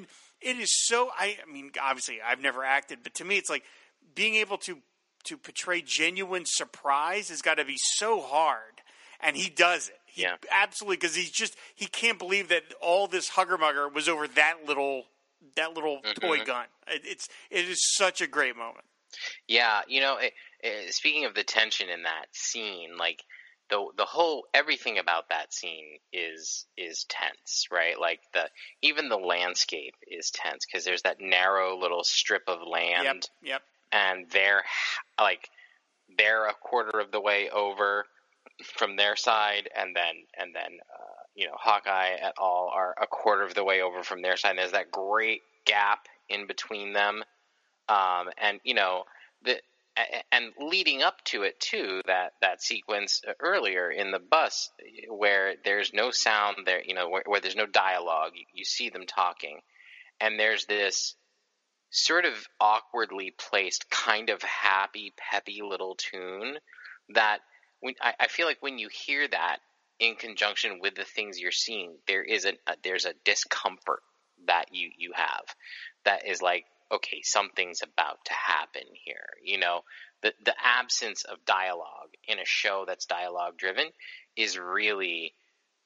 it is so. I, I mean, obviously, I've never acted, but to me, it's like being able to to portray genuine surprise has got to be so hard, and he does it. He, yeah, absolutely, because he's just he can't believe that all this hugger mugger was over that little that little mm-hmm. toy gun. It, it's it is such a great moment. Yeah, you know, it, it, speaking of the tension in that scene, like the the whole everything about that scene is is tense, right? Like the even the landscape is tense because there's that narrow little strip of land, yep, yep. and they're like they're a quarter of the way over from their side, and then and then uh, you know Hawkeye et al. Are a quarter of the way over from their side. And there's that great gap in between them, um, and you know the and leading up to it too, that that sequence earlier in the bus where there's no sound there, you know, where, where there's no dialogue, you, you see them talking, and there's this sort of awkwardly placed, kind of happy, peppy little tune that. When, I, I feel like when you hear that in conjunction with the things you're seeing, there is a, a there's a discomfort that you, you have that is like, okay, something's about to happen here. You know, the the absence of dialogue in a show that's dialogue driven is really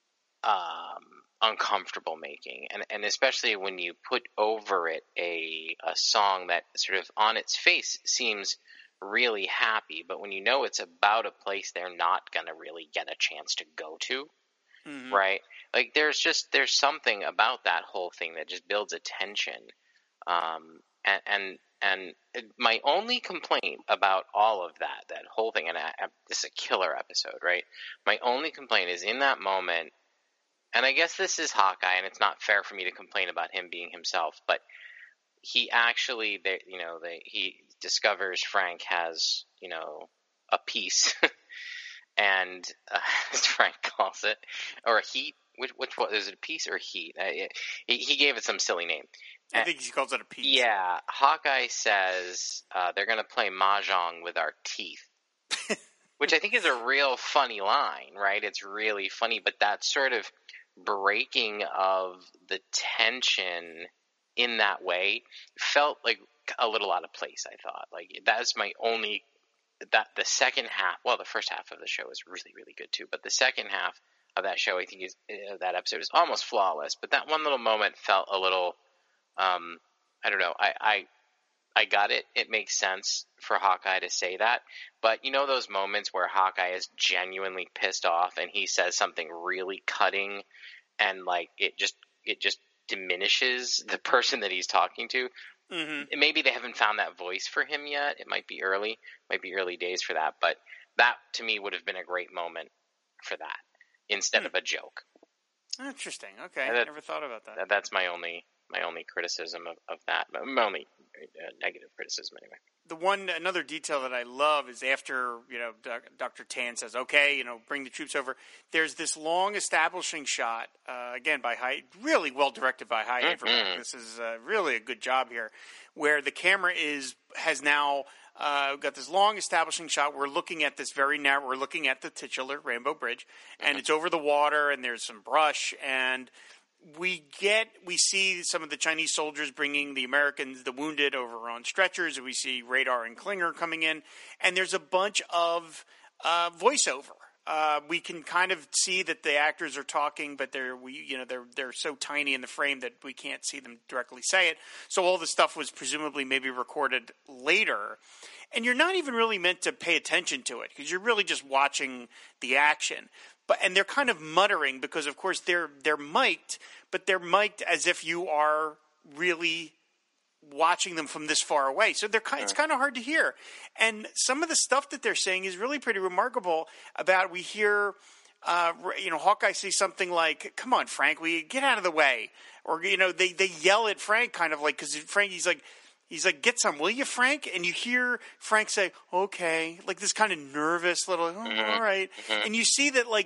um, uncomfortable making, and and especially when you put over it a a song that sort of on its face seems really happy, but when you know it's about a place they're not going to really get a chance to go to, mm-hmm. right? Like there's just there's something about that whole thing that just builds a tension. Um, and and and my only complaint about all of that, that whole thing, and I, I, this is a killer episode, right? My only complaint is in that moment, and I guess this is Hawkeye, and it's not fair for me to complain about him being himself, but he actually, they, you know, they, he discovers Frank has, you know, a piece, and uh, as Frank calls it, or a heat. Which, which what is it, a piece or a heat? Uh, it, he, he gave it some silly name. I think he calls it a piece. Yeah, Hawkeye says uh, they're going to play mahjong with our teeth, which I think is a real funny line, right? It's really funny, but that sort of breaking of the tension in that way felt like a little out of place, I thought. Like, that's my only – that the second half – well, the first half of the show is really, really good too, but the second half of that show, I think is uh, that episode is almost flawless, but that one little moment felt a little um, – I don't know. I, I I got it. It makes sense for Hawkeye to say that, but you know those moments where Hawkeye is genuinely pissed off and he says something really cutting and like it just it just – diminishes the person that he's talking to. Mm-hmm. Maybe they haven't found that voice for him yet. It might be early, might be early days for that, but that to me would have been a great moment for that instead mm. of a joke. Interesting. Okay, I never thought about that. that. That's my only my only criticism of, of that. My only uh, negative criticism, anyway. The one another detail that I love is after you know Doctor Tan says, "Okay, you know, bring the troops over." There's this long establishing shot uh, again by Hy, really well directed by Hy Averback. Mm-hmm. This is uh, really a good job here, where the camera is has now uh, got this long establishing shot. We're looking at this very narrow. We're looking at the titular Rainbow Bridge, and mm-hmm. it's over the water, and there's some brush and. We get, we see some of the Chinese soldiers bringing the Americans, the wounded, over on stretchers. We see Radar and Klinger coming in, and there's a bunch of uh, voiceover. Uh, we can kind of see that the actors are talking, but they're, we, you know, they're they're so tiny in the frame that we can't see them directly say it. So all the stuff was presumably maybe recorded later, and you're not even really meant to pay attention to it because you're really just watching the action. But and they're kind of muttering because, of course, they're they're mic'd, but they're mic'd as if you are really watching them from this far away. So they're kind, it's kind of hard to hear. And some of the stuff that they're saying is really pretty remarkable. About we hear, uh, you know, Hawkeye say something like, "Come on, Frank, we get out of the way," or you know, they they yell at Frank, kind of like because Frank he's like. He's like, "Get some, will you, Frank?" And you hear Frank say, "Okay," like this kind of nervous little, oh, "All right." Mm-hmm. And you see that, like,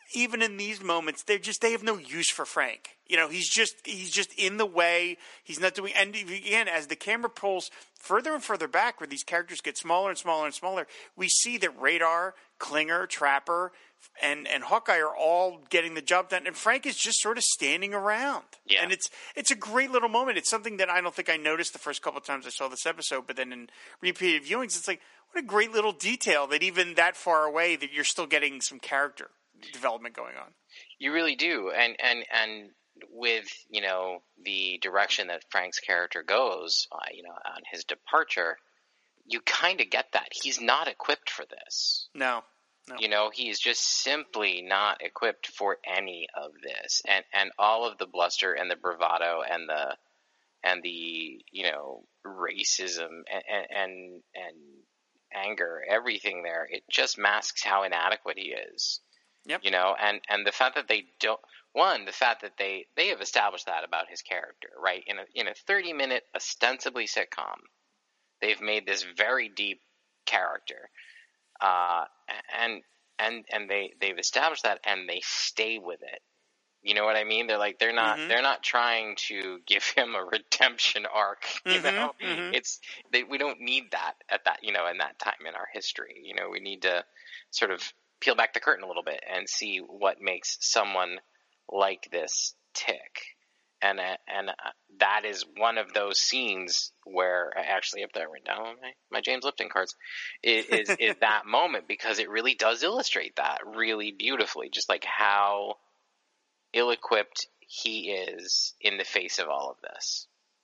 even in these moments, they just they have no use for Frank. You know, he's just he's just in the way. He's not doing. And again, as the camera pulls further and further back, where these characters get smaller and smaller and smaller, we see that Radar, Klinger, Trapper, and and Hawkeye are all getting the job done, and Frank is just sort of standing around. Yeah. And it's it's a great little moment. It's something that I don't think I noticed the first couple of times I saw this episode, but then in repeated viewings, it's like, what a great little detail that even that far away that you're still getting some character development going on. You really do. And, and, and with, you know, the direction that Frank's character goes, uh, you know, on his departure, you kind of get that. He's not equipped for this. No. No. You know, he's just simply not equipped for any of this. And, and all of the bluster and the bravado and the, and the, you know, racism and, and, and anger, everything there, it just masks how inadequate he is. Yep. You know, and, and the fact that they don't, one, the fact that they, they have established that about his character, right? In a, in a thirty minute, ostensibly sitcom, they've made this very deep character. Uh, and, and, and they, they've established that and they stay with it. You know what I mean? They're like, they're not, mm-hmm. they're not trying to give him a redemption arc, you mm-hmm, know, mm-hmm. it's, they, we don't need that at that, you know, in that time in our history. You know, we need to sort of peel back the curtain a little bit and see what makes someone like this tick. And, uh, and uh, that is one of those scenes where I actually have that written down on my, my James Lipton cards is, is, is that moment, because it really does illustrate that really beautifully, just like how ill-equipped he is in the face of all of this.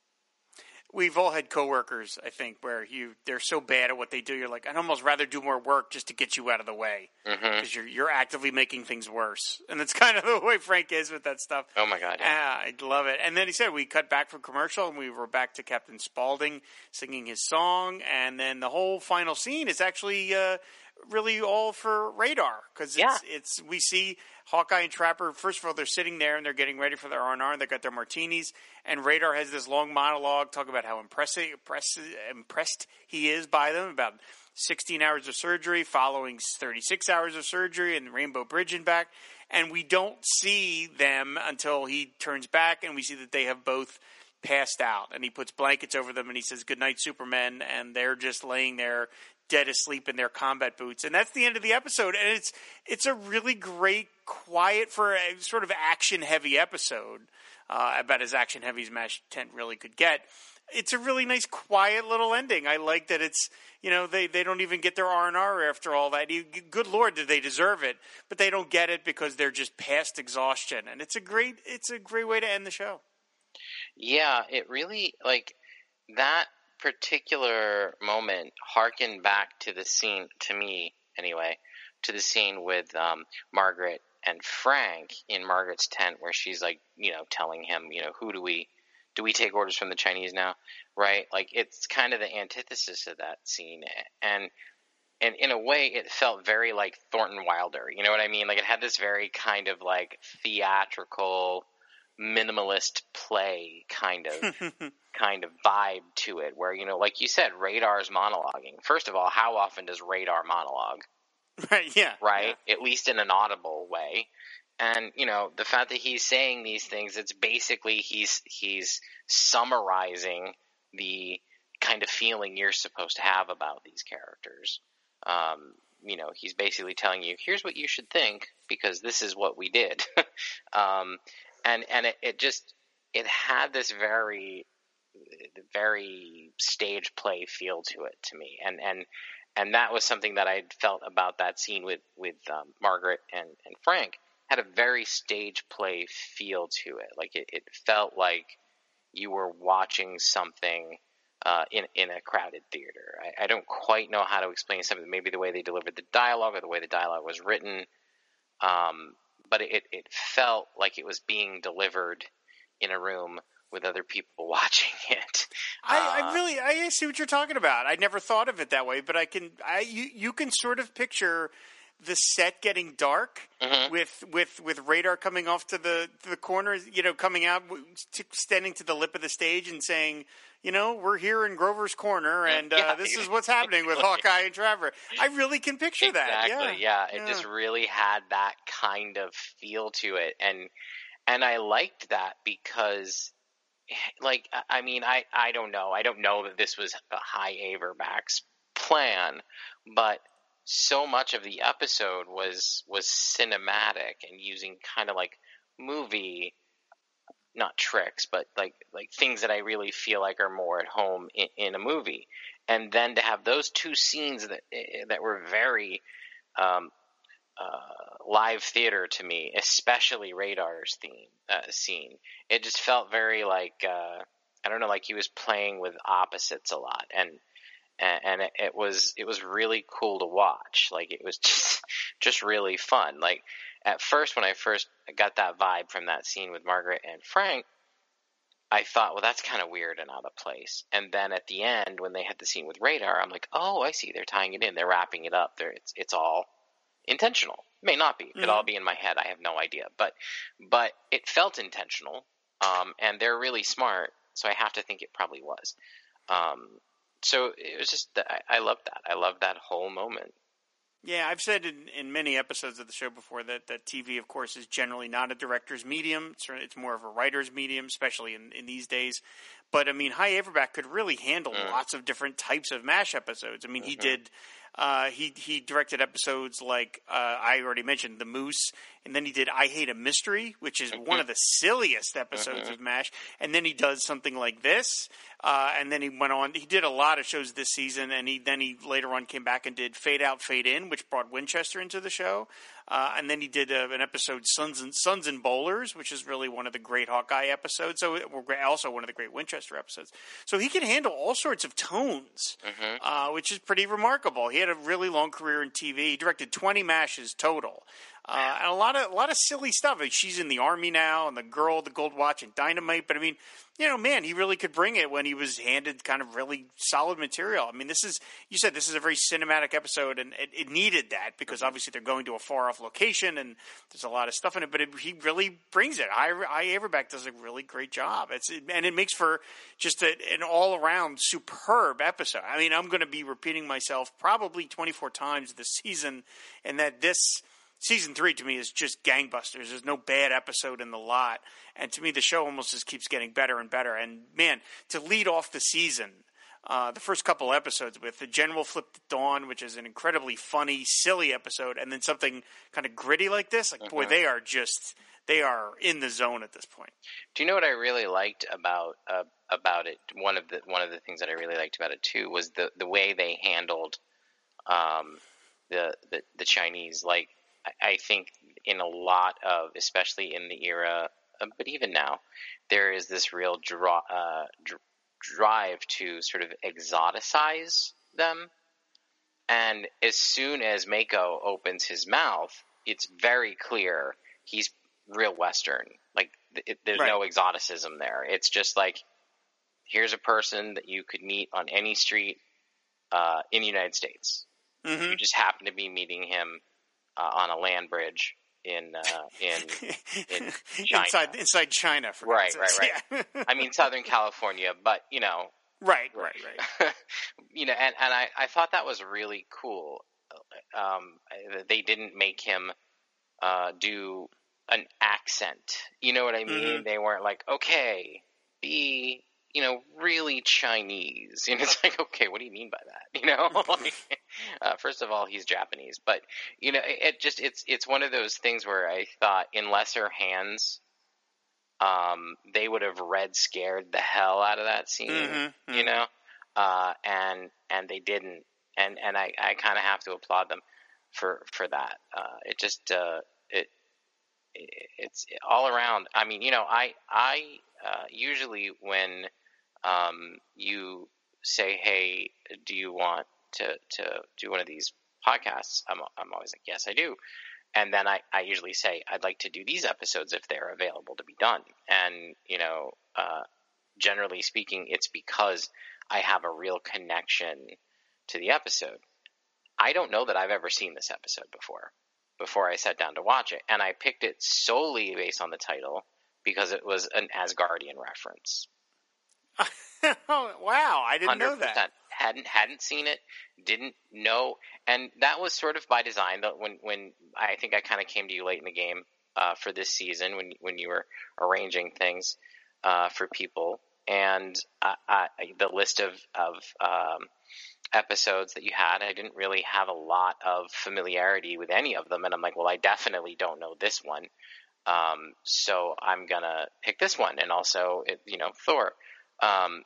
We've all had coworkers, I think, where you they're so bad at what they do, you're like, I'd almost rather do more work just to get you out of the way, because mm-hmm. you're you're actively making things worse. And that's kind of the way Frank is with that stuff. Oh my God! Yeah, I love it. And then he said we cut back from commercial, and we were back to Captain Spaulding singing his song, and then the whole final scene is actually uh, really all for Radar, because it's, yeah. it's we see Hawkeye and Trapper. First of all, they're sitting there and they're getting ready for their R and R, and they got their martinis. And Radar has this long monologue talking about how impressed, impressed, impressed he is by them, about sixteen hours of surgery, following thirty-six hours of surgery, and Rainbow Bridge and back. And we don't see them until he turns back, and we see that they have both passed out. And he puts blankets over them, and he says, "Good night, Superman," and they're just laying there dead asleep in their combat boots. And that's the end of the episode. And it's it's a really great, quiet, for a sort of action-heavy episode, uh, about as action-heavy as MASH ten really could get. It's a really nice, quiet little ending. I like that it's, you know, they, they don't even get their R and R after all that. Good Lord, did they deserve it? But they don't get it because they're just past exhaustion. And it's a great it's a great way to end the show. Yeah, it really, like, that particular moment harkened back to the scene, to me anyway, to the scene with um, Margaret and Frank in Margaret's tent, where she's like, you know, telling him, you know, who do we, do we take orders from the Chinese now, right? Like, it's kind of the antithesis of that scene. And, and in a way, it felt very like Thornton Wilder, you know what I mean? Like, it had this very kind of like theatrical, minimalist play kind of kind of vibe to it, where, you know, like you said, Radar's monologuing. First of all, how often does Radar monologue? Right, yeah. Right? Yeah. At least in an audible way. And, you know, the fact that he's saying these things, it's basically he's he's summarizing the kind of feeling you're supposed to have about these characters. Um, you know, he's basically telling you, here's what you should think, because this is what we did. um, and and it, it just, it had this very, very stage play feel to it to me. And, and, and that was something that I felt about that scene with, with um, Margaret and, and Frank. Had a very stage play feel to it. Like, it, it felt like you were watching something uh, in in a crowded theater. I, I don't quite know how to explain something. Maybe the way they delivered the dialogue or the way the dialogue was written. Um, but it, it felt like it was being delivered in a room with other people watching it. I, uh, I really, I see what you're talking about. I never thought of it that way, but I can, I you, you can sort of picture the set getting dark, mm-hmm. with with with Radar coming off to the to the corner, you know, coming out, standing to the lip of the stage and saying, you know, we're here in Grover's Corner, and uh, Yeah, this is what's happening with Hawkeye and Trevor. I really can picture exactly, that. Yeah, Yeah, it yeah. just really had that kind of feel to it, and and I liked that because, like, I mean, I I don't know, I don't know that this was a High Averback's plan, but so much of the episode was was cinematic and using kind of like movie, not tricks, but like like things that I really feel like are more at home in, in a movie. And then to have those two scenes that that were very um, uh, live theater to me, especially Radar's theme uh, scene, it just felt very like uh, I don't know, like he was playing with opposites a lot, and and, and it, it was it was really cool to watch. Like it was just just really fun. Like at first, when I first got that vibe from that scene with Margaret and Frank, I thought, well, that's kind of weird and out of place. And then at the end, when they had the scene with Radar, I'm like, oh, I see. They're tying it in. They're wrapping it up. They're, it's it's all intentional. It may not be. It could Mm-hmm. all be in my head. I have no idea. But but it felt intentional, um, and they're really smart, so I have to think it probably was. Um, so it was just, I, I love that. I love that whole moment. Yeah, I've said in, in many episodes of the show before that, that T V, of course, is generally not a director's medium. It's, it's more of a writer's medium, especially in, in these days. But, I mean, High Averback could really handle Mm. lots of different types of MASH episodes. I mean, Mm-hmm. he did uh, – he, he directed episodes like uh, I already mentioned, The Moose, and then he did I Hate a Mystery, which is one of the silliest episodes Mm-hmm. of MASH. And then he does something like this. Uh, and then he went on. He did a lot of shows this season, and he then he later on came back and did Fade Out, Fade In, which brought Winchester into the show. Uh, and then he did uh, an episode Sons and Sons and Bowlers, which is really one of the great Hawkeye episodes. So we're also one of the great Winchester episodes. So he can handle all sorts of tones, Mm-hmm. uh, which is pretty remarkable. He had a really long career in T V. He directed twenty MASHes total. Uh, and a lot of a lot of silly stuff. Like she's in the army now, and the girl, the Gold Watch, and Dynamite. But I mean, you know, man, he really could bring it when he was handed kind of really solid material. I mean, this is you said this is a very cinematic episode, and it, it needed that because obviously they're going to a far off location, and there's a lot of stuff in it. But it, he really brings it. I, I Averback does a really great job. It's and it makes for just a, an all around superb episode. I mean, I'm going to be repeating myself probably twenty-four times this season, and that this. Season three, to me, is just gangbusters. There's no bad episode in the lot. And to me, the show almost just keeps getting better and better. And, man, to lead off the season, uh, the first couple episodes with The General Flipped at Dawn, which is an incredibly funny, silly episode, and then something kind of gritty like this, like, mm-hmm. boy, they are just – they are in the zone at this point. Do you know what I really liked about uh, about it? One of the one of the things that I really liked about it, too, was the, the way they handled um, the, the the Chinese. Like, I think in a lot of, especially in the era, uh, but even now, there is this real draw, uh, dr- drive to sort of exoticize them. And as soon as Mako opens his mouth, it's very clear he's real Western. Like, it, there's right. no exoticism there. It's just like, here's a person that you could meet on any street uh, in the United States. Mm-hmm. You just happen to be meeting him Uh, on a land bridge in uh, in in China. inside inside China, for right, right, right. Yeah. I mean, Southern California, but you know, right, right, right. you know, and, and I, I thought that was really cool. Um, they didn't make him uh, do an accent. You know what I mean? Mm-hmm. They weren't like, okay, be you know, really Chinese. And it's like, okay, what do you mean by that? You know, like, uh, first of all, he's Japanese, but you know, it, it just, it's, it's one of those things where I thought in lesser hands, um, they would have red scared the hell out of that scene, mm-hmm, mm-hmm. you know? Uh, and, and they didn't. And, and I, I kind of have to applaud them for, for that. Uh, it just, uh, it, it, it's all around. I mean, you know, I, I, uh, usually when, Um, you say, hey, do you want to, to do one of these podcasts? I'm, I'm always like, yes, I do. And then I, I usually say, I'd like to do these episodes if they're available to be done. And, you know, uh, generally speaking, it's because I have a real connection to the episode. I don't know that I've ever seen this episode before, before I sat down to watch it. And I picked it solely based on the title because it was an Asgardian reference. Wow, I didn't know that. Hadn't hadn't seen it, didn't know, and that was sort of by design. That when when I think I kind of came to you late in the game uh, for this season when when you were arranging things uh, for people, and I, I, the list of of um, episodes that you had, I didn't really have a lot of familiarity with any of them, and I'm like, well, I definitely don't know this one, um, so I'm gonna pick this one, and also, it, you know, Thor, um,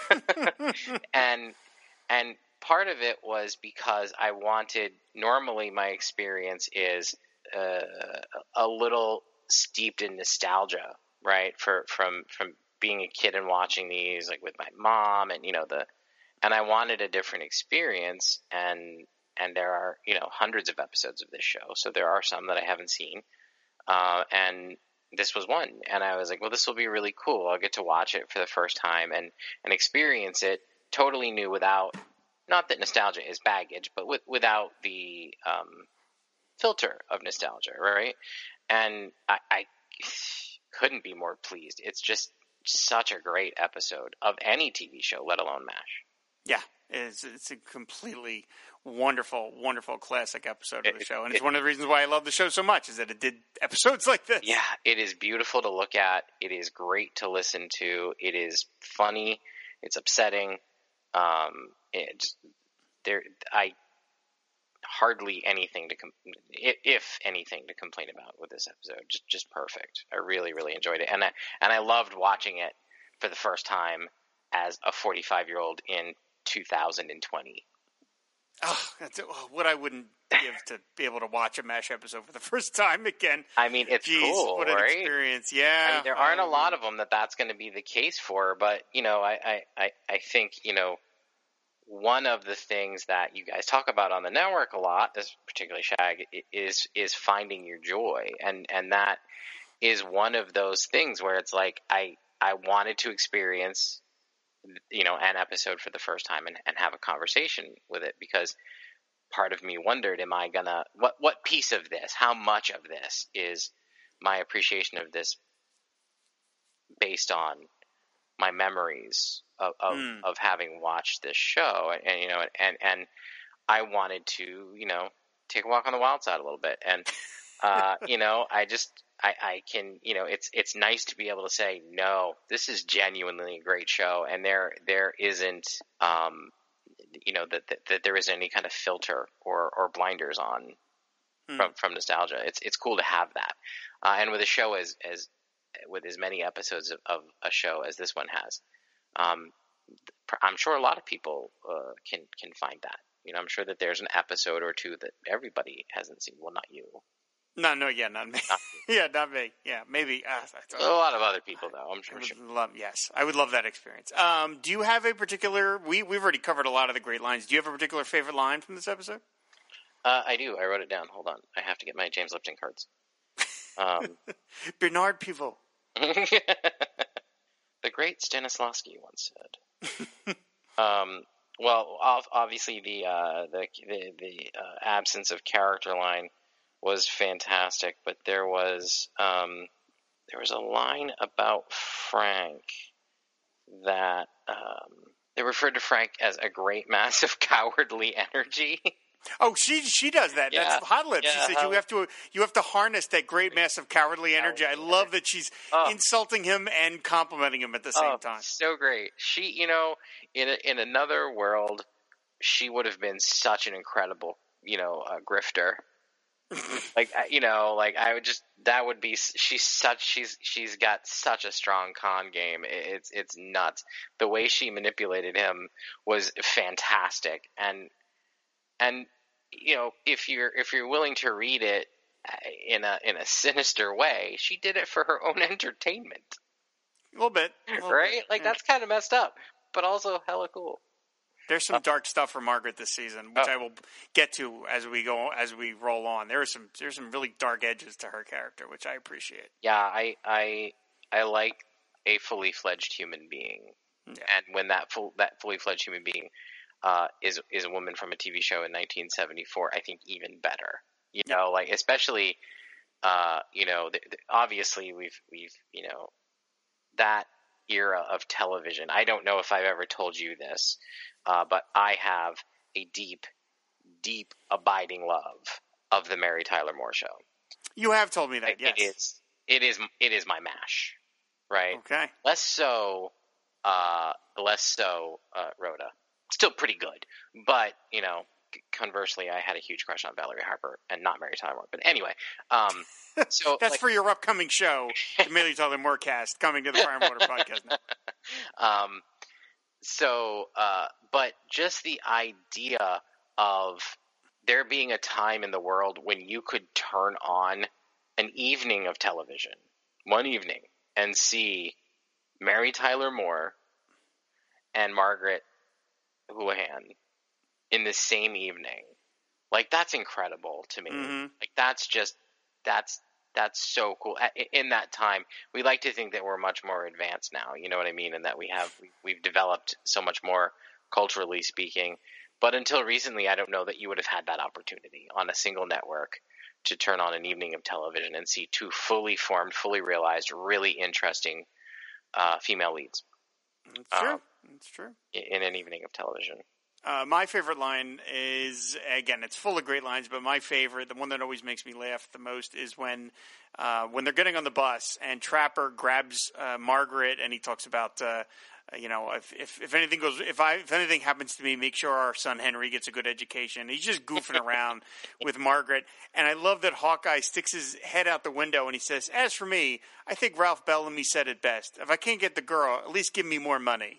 and. And part of it was because I wanted, normally my experience is uh, a little steeped in nostalgia, right? For, from, from being a kid and watching these, like with my mom and, you know, the, and I wanted a different experience, and, and there are, you know, hundreds of episodes of this show. So there are some that I haven't seen. Uh, and this was one. And I was like, well, this will be really cool. I'll get to watch it for the first time and, and experience it totally new without, not that nostalgia is baggage, but with, without the um, filter of nostalgia, right? And I, I couldn't be more pleased. It's just such a great episode of any T V show, let alone MASH. Yeah, it's, it's a completely wonderful, wonderful classic episode of the it, show. And it, it's one of the reasons why I love the show so much is that it did episodes like this. Yeah, it is beautiful to look at. It is great to listen to. It is funny. It's upsetting. Um, it just, there, I hardly anything to, com- if anything to complain about with this episode. Just, just perfect. I really, really enjoyed it. And I, and I loved watching it for the first time as a forty-five year old in two thousand twenty. Oh, that's what I wouldn't give to be able to watch a MASH episode for the first time again. I mean, it's Jeez, cool, what an right? experience. Yeah. I mean, there aren't um, a lot of them that that's going to be the case for, but, you know, I, I, I, I think, you know, one of the things that you guys talk about on the network a lot, this particularly Shag, is is finding your joy, and and that is one of those things where it's like I I wanted to experience, you know, an episode for the first time and, and have a conversation with it, because part of me wondered, am I gonna what what piece of this, how much of this is my appreciation of this based on my memories of of, mm. of having watched this show, and, and you know, and and I wanted to, you know, take a walk on the wild side a little bit, and uh, you know, I just I, I can, you know, it's it's nice to be able to say, no, this is genuinely a great show, and there there isn't, um, you know, that, that that there isn't any kind of filter or or blinders on mm. from from nostalgia. It's it's cool to have that, uh, and with a show as as with as many episodes of, of a show as this one has, um, I'm sure a lot of people uh, can can find that. You know, I'm sure that there's an episode or two that everybody hasn't seen. Well, not you. No, no, yeah, not me. Not yeah, not me. Yeah, maybe. Uh, a lot of other people, though, I'm sure. sure. Love, yes, I would love that experience. Um, do you have a particular, we, we've already covered a lot of the great lines. Do you have a particular favorite line from this episode? Uh, I do. I wrote it down. Hold on. I have to get my James Lipton cards. Um, Bernard Pivot. The great Stanislavski once said. um, well, obviously the uh, the the, the uh, absence of character line was fantastic, but there was um, there was a line about Frank that um, they referred to Frank as a great mass of cowardly energy. Oh, she she does that. Yeah. That's Hot Lips. Yeah, she said you have to you have to harness that great mass of cowardly energy. I love that she's oh. insulting him and complimenting him at the same oh, time. So great. She, you know, in a, in another world, she would have been such an incredible, you know, uh, grifter. Like, you know, like I would just that would be she's such she's she's got such a strong con game. It's it's nuts. The way she manipulated him was fantastic, and. And you know, if you're if you're willing to read it in a in a sinister way, she did it for her own entertainment. A little bit, a little right? Bit. Like yeah. That's kind of messed up, but also hella cool. There's some uh, dark stuff for Margaret this season, which oh. I will get to as we go as we roll on. There are some there's some really dark edges to her character, which I appreciate. Yeah, I I I like a fully fledged human being, yeah. and when that full that fully fledged human being. Uh, is is a woman from a T V show in nineteen seventy-four, I think even better. You yeah. know, like especially, uh, you know, th- th- obviously we've we've you know that era of television. I don't know if I've ever told you this, uh, but I have a deep, deep, abiding love of the Mary Tyler Moore Show. You have told me that, yes. It is, it is, it is my MASH, right? Okay. Less so, uh, less so, uh, Rhoda. Still pretty good, but, you know, conversely, I had a huge crush on Valerie Harper and not Mary Tyler Moore. But anyway, um, so that's like, for your upcoming show, the Mary Tyler Moore cast, coming to the Fire and Water Podcast now. Um, so, uh, but just the idea of there being a time in the world when you could turn on an evening of television, one evening, and see Mary Tyler Moore and Margaret Houlihan in the same evening, like, that's incredible to me. Mm-hmm. Like, that's just, that's, that's so cool. In that time, we like to think that we're much more advanced now, you know what I mean? And that we have, we've developed so much more culturally speaking. But until recently, I don't know that you would have had that opportunity on a single network to turn on an evening of television and see two fully formed, fully realized, really interesting uh, female leads. That's true. Um, That's true. In an evening of television. Uh, my favorite line is, again, it's full of great lines, but my favorite, the one that always makes me laugh the most, is when uh, when they're getting on the bus and Trapper grabs uh, Margaret and he talks about, uh, you know, if, if if anything goes, if I if anything happens to me, make sure our son Henry gets a good education. He's just goofing around with Margaret, and I love that Hawkeye sticks his head out the window and he says, "As for me, I think Ralph Bellamy said it best. If I can't get the girl, at least give me more money."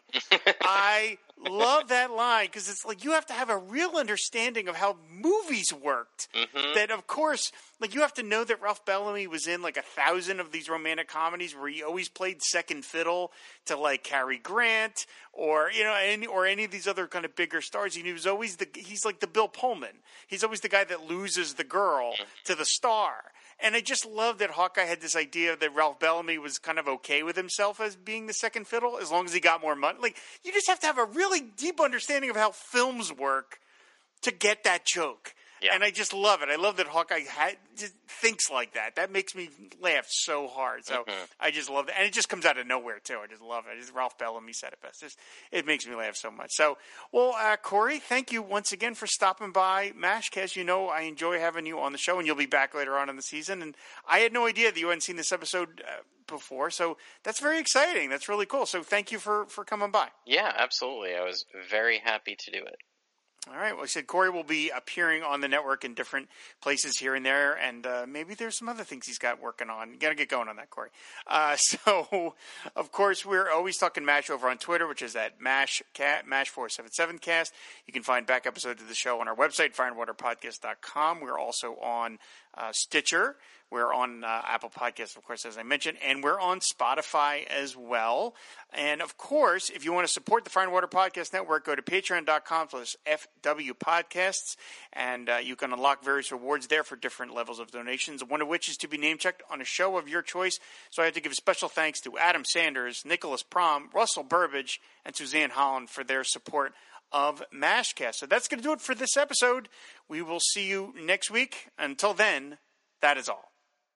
I love that line because it's like you have to have a real understanding of how movies worked. Mm-hmm. That, of course, like you have to know that Ralph Bellamy was in like a thousand of these romantic comedies where he always played second fiddle to like Cary Grant or you know any or any of these other kind of bigger stars. And he was always the he's like the Bill Pullman. He's always the guy that loses the girl to the star. And I just love that Hawkeye had this idea that Ralph Bellamy was kind of okay with himself as being the second fiddle as long as he got more money. Like, you just have to have a really deep understanding of how films work to get that joke. Yeah. And I just love it. I love that Hawkeye had, just thinks like that. That makes me laugh so hard. So mm-hmm. I just love it. And it just comes out of nowhere, too. I just love it. Just Ralph Bellamy said it best. Just, it makes me laugh so much. So, well, uh, Corey, thank you once again for stopping by MASHcast. You know I enjoy having you on the show, and you'll be back later on in the season. And I had no idea that you hadn't seen this episode uh, before. So that's very exciting. That's really cool. So thank you for, for coming by. Yeah, absolutely. I was very happy to do it. All right. Well, I said Corey will be appearing on the network in different places here and there, and uh, maybe there's some other things he's got working on. You got to get going on that, Corey. Uh, so, of course, we're always talking MASH over on Twitter, which is at MASH MASH four seven seven cast. You can find back episodes of the show on our website, fire and water podcast dot com. We're also on uh, Stitcher. We're on uh, Apple Podcasts, of course, as I mentioned, and we're on Spotify as well. And, of course, if you want to support the Fire and Water Podcast Network, go to patreon dot com slash F W podcasts, and uh, you can unlock various rewards there for different levels of donations, one of which is to be name-checked on a show of your choice. So I have to give special thanks to Adam Sanders, Nicholas Prom, Russell Burbage, and Suzanne Holland for their support of MASHcast. So that's going to do it for this episode. We will see you next week. Until then, that is all.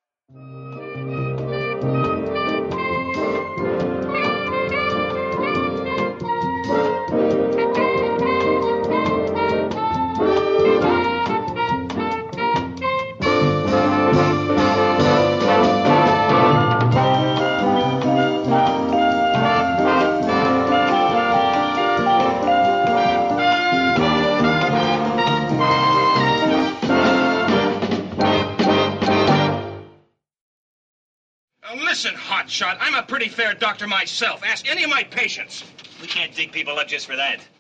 Listen, hotshot, I'm a pretty fair doctor myself. Ask any of my patients. We can't dig people up just for that.